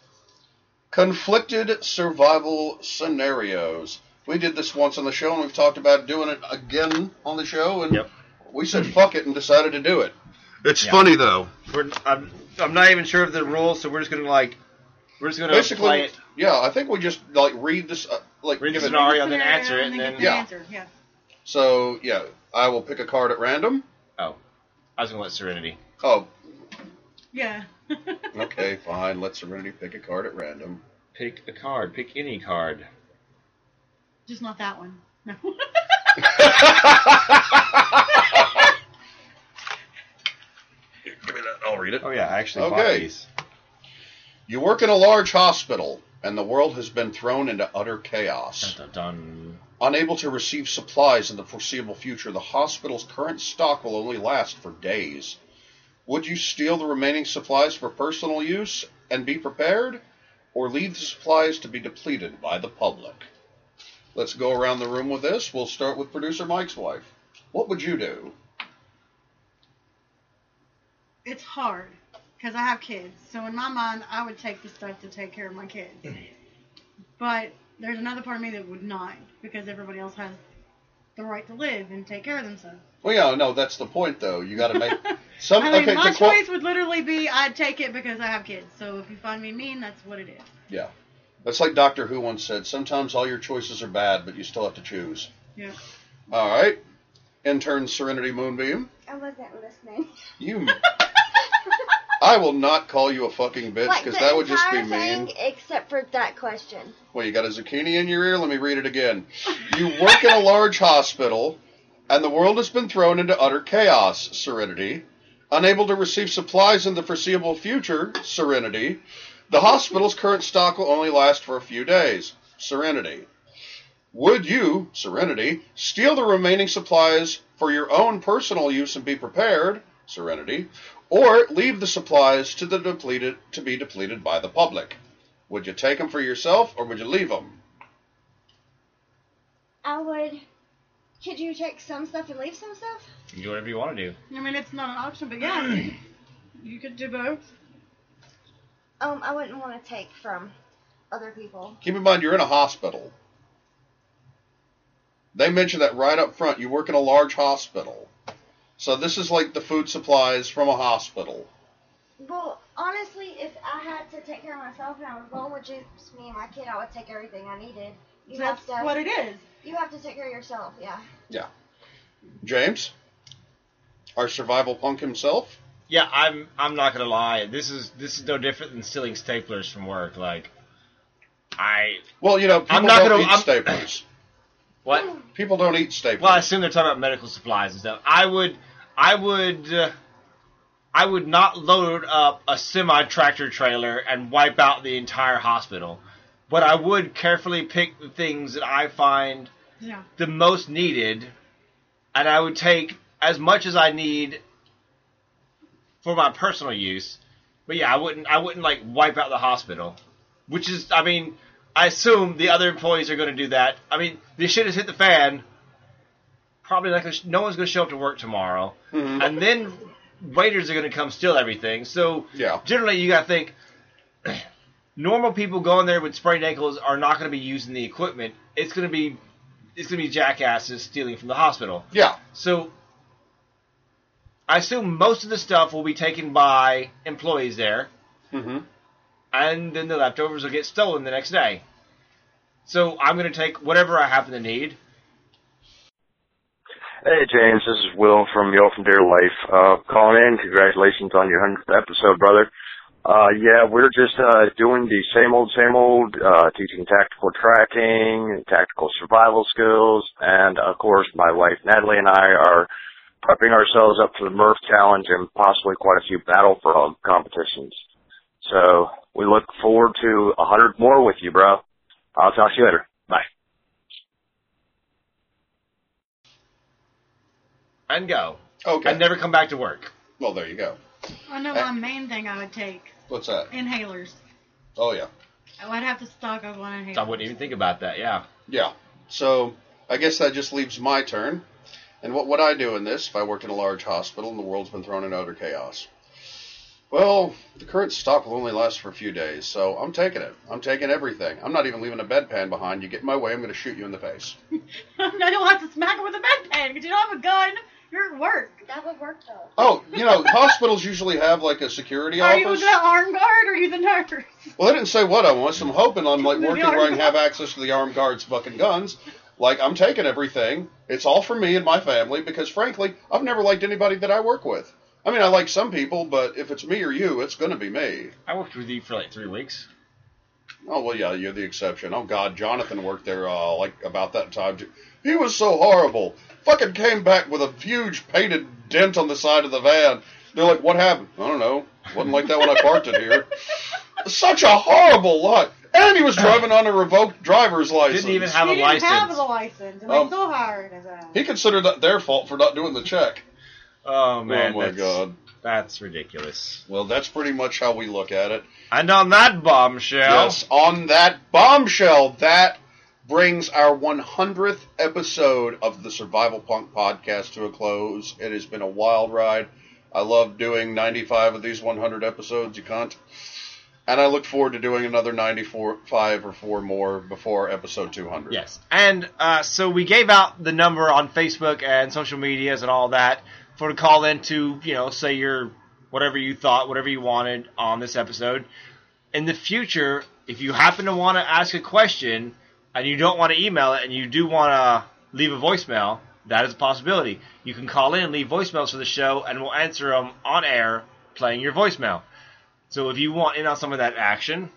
conflicted survival scenarios. We did this once on the show, and we've talked about doing it again on the show, and Yep. we said fuck it and decided to do it. It's Yeah. funny, though. We're, I'm, I'm not even sure of the rules, so we're just gonna like, we're just gonna Basically, play it, yeah, I think we just, like, read this, uh, like, read the give it- scenario, and then answer it, and get then. the Yeah. answer. Yeah. So, yeah, I will pick a card at random. Oh, I was gonna let Serenity. Oh, Yeah. okay, fine. Let Serenity pick a card at random. Pick a card. Pick any card. Just not that one. No. Give me that. I'll read it. Oh yeah, I actually bought Okay. these. You work in a large hospital, and the world has been thrown into utter chaos. Dun, dun, dun. Unable to receive supplies in the foreseeable future, the hospital's current stock will only last for days. Would you steal the remaining supplies for personal use and be prepared, or leave the supplies to be depleted by the public? Let's go around the room with this. We'll start with producer Mike's wife. What would you do? It's hard because I have kids. So in my mind, I would take the stuff to take care of my kids. But there's another part of me that would not, because everybody else has the right to live and take care of themselves. Well, yeah, no, that's the point, though. You got to make some. I mean, okay, my to quote, choice would literally be I'd take it because I have kids. So if you find me mean, that's what it is. yeah, that's like Doctor Who once said. Sometimes all your choices are bad, but you still have to choose. Yeah. All right, intern Serenity Moonbeam. I wasn't listening. You. I will not call you a fucking bitch, Like because the that would just be entire mean. thing except for that question. Well, you got a zucchini in your ear? Let me read it again. You work in a large hospital, and the world has been thrown into utter chaos, Serenity. Unable to receive supplies in the foreseeable future, Serenity. The hospital's current stock will only last for a few days, Serenity. Would you, Serenity, steal the remaining supplies for your own personal use and be prepared, Serenity, or leave the supplies to the depleted to be depleted by the public? Would you take them for yourself, or would you leave them? I would. Could you take some stuff and leave some stuff? You can do whatever you want to do. I mean, it's not an option, but yeah, you, you could do both. Um, I wouldn't want to take from other people. Keep in mind, you're in a hospital. They mention that right up front. You work in a large hospital. So this is like the food supplies from a hospital. Well, honestly, if I had to take care of myself and I was alone with just me and my kid, I would take everything I needed. You That's have to, what it is. You have to take care of yourself, yeah. Yeah. James? Our survival punk himself? Yeah, I'm. I'm not gonna lie. This is this is no different than stealing staplers from work. Like, I. Well, you know, people I'm not don't gonna- eat I'm- staplers. What? People don't eat staplers. Well, I assume they're talking about medical supplies and stuff. I would. I would. Uh, I would not load up a semi tractor trailer and wipe out the entire hospital, but I would carefully pick the things that I find Yeah. the most needed, and I would take as much as I need for my personal use. But yeah, I wouldn't. I wouldn't like wipe out the hospital, which is. I mean, I assume the other employees are going to do that. I mean, this shit has hit the fan. Probably like no one's going to show up to work tomorrow, Mhm. and then waiters are going to come steal everything. So Yeah. generally, you got to think. Normal people going there with sprained ankles are not going to be using the equipment. It's going to be, it's going to be jackasses stealing from the hospital. Yeah. So, I assume most of the stuff will be taken by employees there, Mm-hmm. and then the leftovers will get stolen the next day. So, I'm going to take whatever I happen to need. Hey James, this is Will from Yo from Dear Life. Uh, calling in. Congratulations on your hundredth episode, brother. Uh, yeah, we're just uh, doing the same old, same old, uh, teaching tactical tracking, tactical survival skills, and of course, my wife Natalie and I are prepping ourselves up for the Murph Challenge and possibly quite a few Battlefront competitions. So we look forward to a hundred more with you, bro. I'll talk to you later. Bye. And go. Okay. And never come back to work. Well, there you go. I know my main thing I would take. What's that? Inhalers. Oh, yeah. I would have to stock up on inhalers. I wouldn't even think about that, yeah. Yeah. So, I guess that just leaves my turn. And what would I do in this if I worked in a large hospital and the world's been thrown into utter chaos? Well, the current stock will only last for a few days, so I'm taking it. I'm taking everything. I'm not even leaving a bedpan behind. You get in my way, I'm going to shoot you in the face. I don't have to smack it with a bedpan because you don't have a gun. You're at work. That would work though. Oh, you know, hospitals usually have like a security Are you office. the armed guard or are you the nurse? Well, they didn't say what I was. I'm hoping I'm like The working armed where I can have guard. access to the armed guards' fucking guns. Like, I'm taking everything. It's all for me and my family because, frankly, I've never liked anybody that I work with. I mean, I like some people, but if it's me or you, it's going to be me. I worked with you for like three weeks. Oh, well, yeah, you're the exception. Oh, God, Jonathan worked there, uh, like, about that time, too. He was so horrible. Fucking came back with a huge painted dent on the side of the van. They're like, what happened? I don't know. Wasn't like that when I parked it here. Such a horrible lot. And he was driving on a revoked driver's license. Didn't even have He a didn't license. have the license, and Um, they still hired his ass. He considered that their fault for not doing the check. Oh, man. Oh, my that's, God. That's ridiculous. Well, that's pretty much how we look at it. And on that bombshell... Yes, on that bombshell, that brings our one hundredth episode of the Survival Punk podcast to a close. It has been a wild ride. I love doing ninety-five of these one hundred episodes, you cunt. And I look forward to doing another ninety-four, five or four more before episode two hundred. Yes. And uh, so we gave out the number on Facebook and social medias and all that for to call in to, you know, say your whatever you thought, whatever you wanted on this episode. In the future, if you happen to want to ask a question and you don't want to email it and you do want to leave a voicemail, that is a possibility. You can call in and leave voicemails for the show and we'll answer them on air playing your voicemail. So if you want in on some of that action,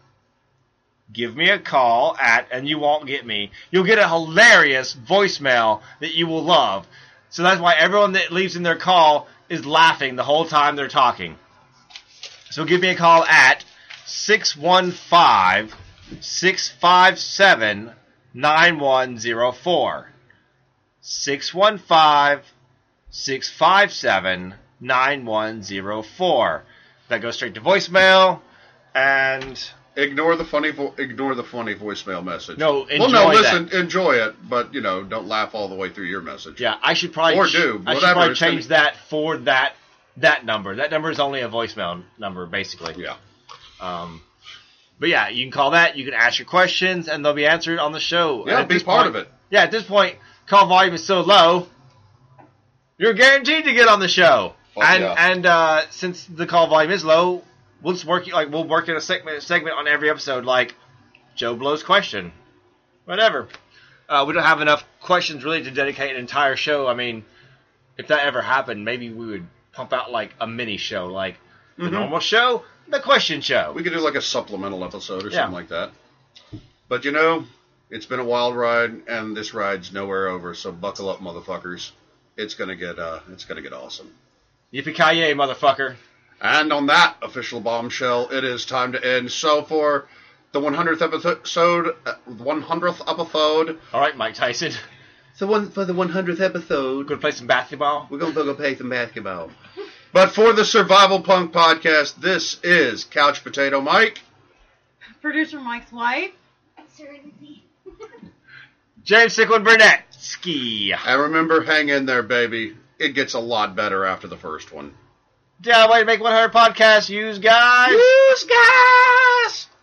give me a call at, and you won't get me, you'll get a hilarious voicemail that you will love. So that's why everyone that leaves in their call is laughing the whole time they're talking. So give me a call at six one five, six five seven, nine one zero four. six one five, six five seven, nine one zero four. That goes straight to voicemail, and Ignore the funny, vo- ignore the funny voicemail message. No, enjoy well, no, that. listen, enjoy it, but you know, don't laugh all the way through your message. yeah, I should probably Or ch- do, I should whatever, probably it's change gonna- that for that that number. That number is only a voicemail number, basically. Yeah. Um, but yeah, you can call that. You can ask your questions, and they'll be answered on the show. Yeah, And at be this part point- of it. Yeah, at this point, call volume is so low, you're guaranteed to get on the show. Fuck and yeah. and uh, since the call volume is low, we'll just work like we'll work in a segment segment on every episode, like Joe Blow's question. whatever. Uh, we don't have enough questions really to dedicate an entire show. I mean, if that ever happened, maybe we would pump out like a mini show, like the Mm-hmm. normal show, the question show. We could do like a supplemental episode or Yeah. something like that. But you know, it's been a wild ride, and this ride's nowhere over. So buckle up, motherfuckers. It's gonna get uh, it's gonna get awesome. Yippee-ki-yay, motherfucker. And on that official bombshell, it is time to end. So for the one hundredth episode, uh, one hundredth episode. All right, Mike Tyson. So one for the one hundredth episode, Gonna play some basketball. we're gonna go play some basketball. But for the Survival Punk podcast, this is Couch Potato Mike. Producer Mike's wife. Serenity. James Sickwood Burnett. Ski. And remember, hang in there, baby. It gets a lot better after the first one. Yeah, way to make one hundred podcasts, use guys. Use guys!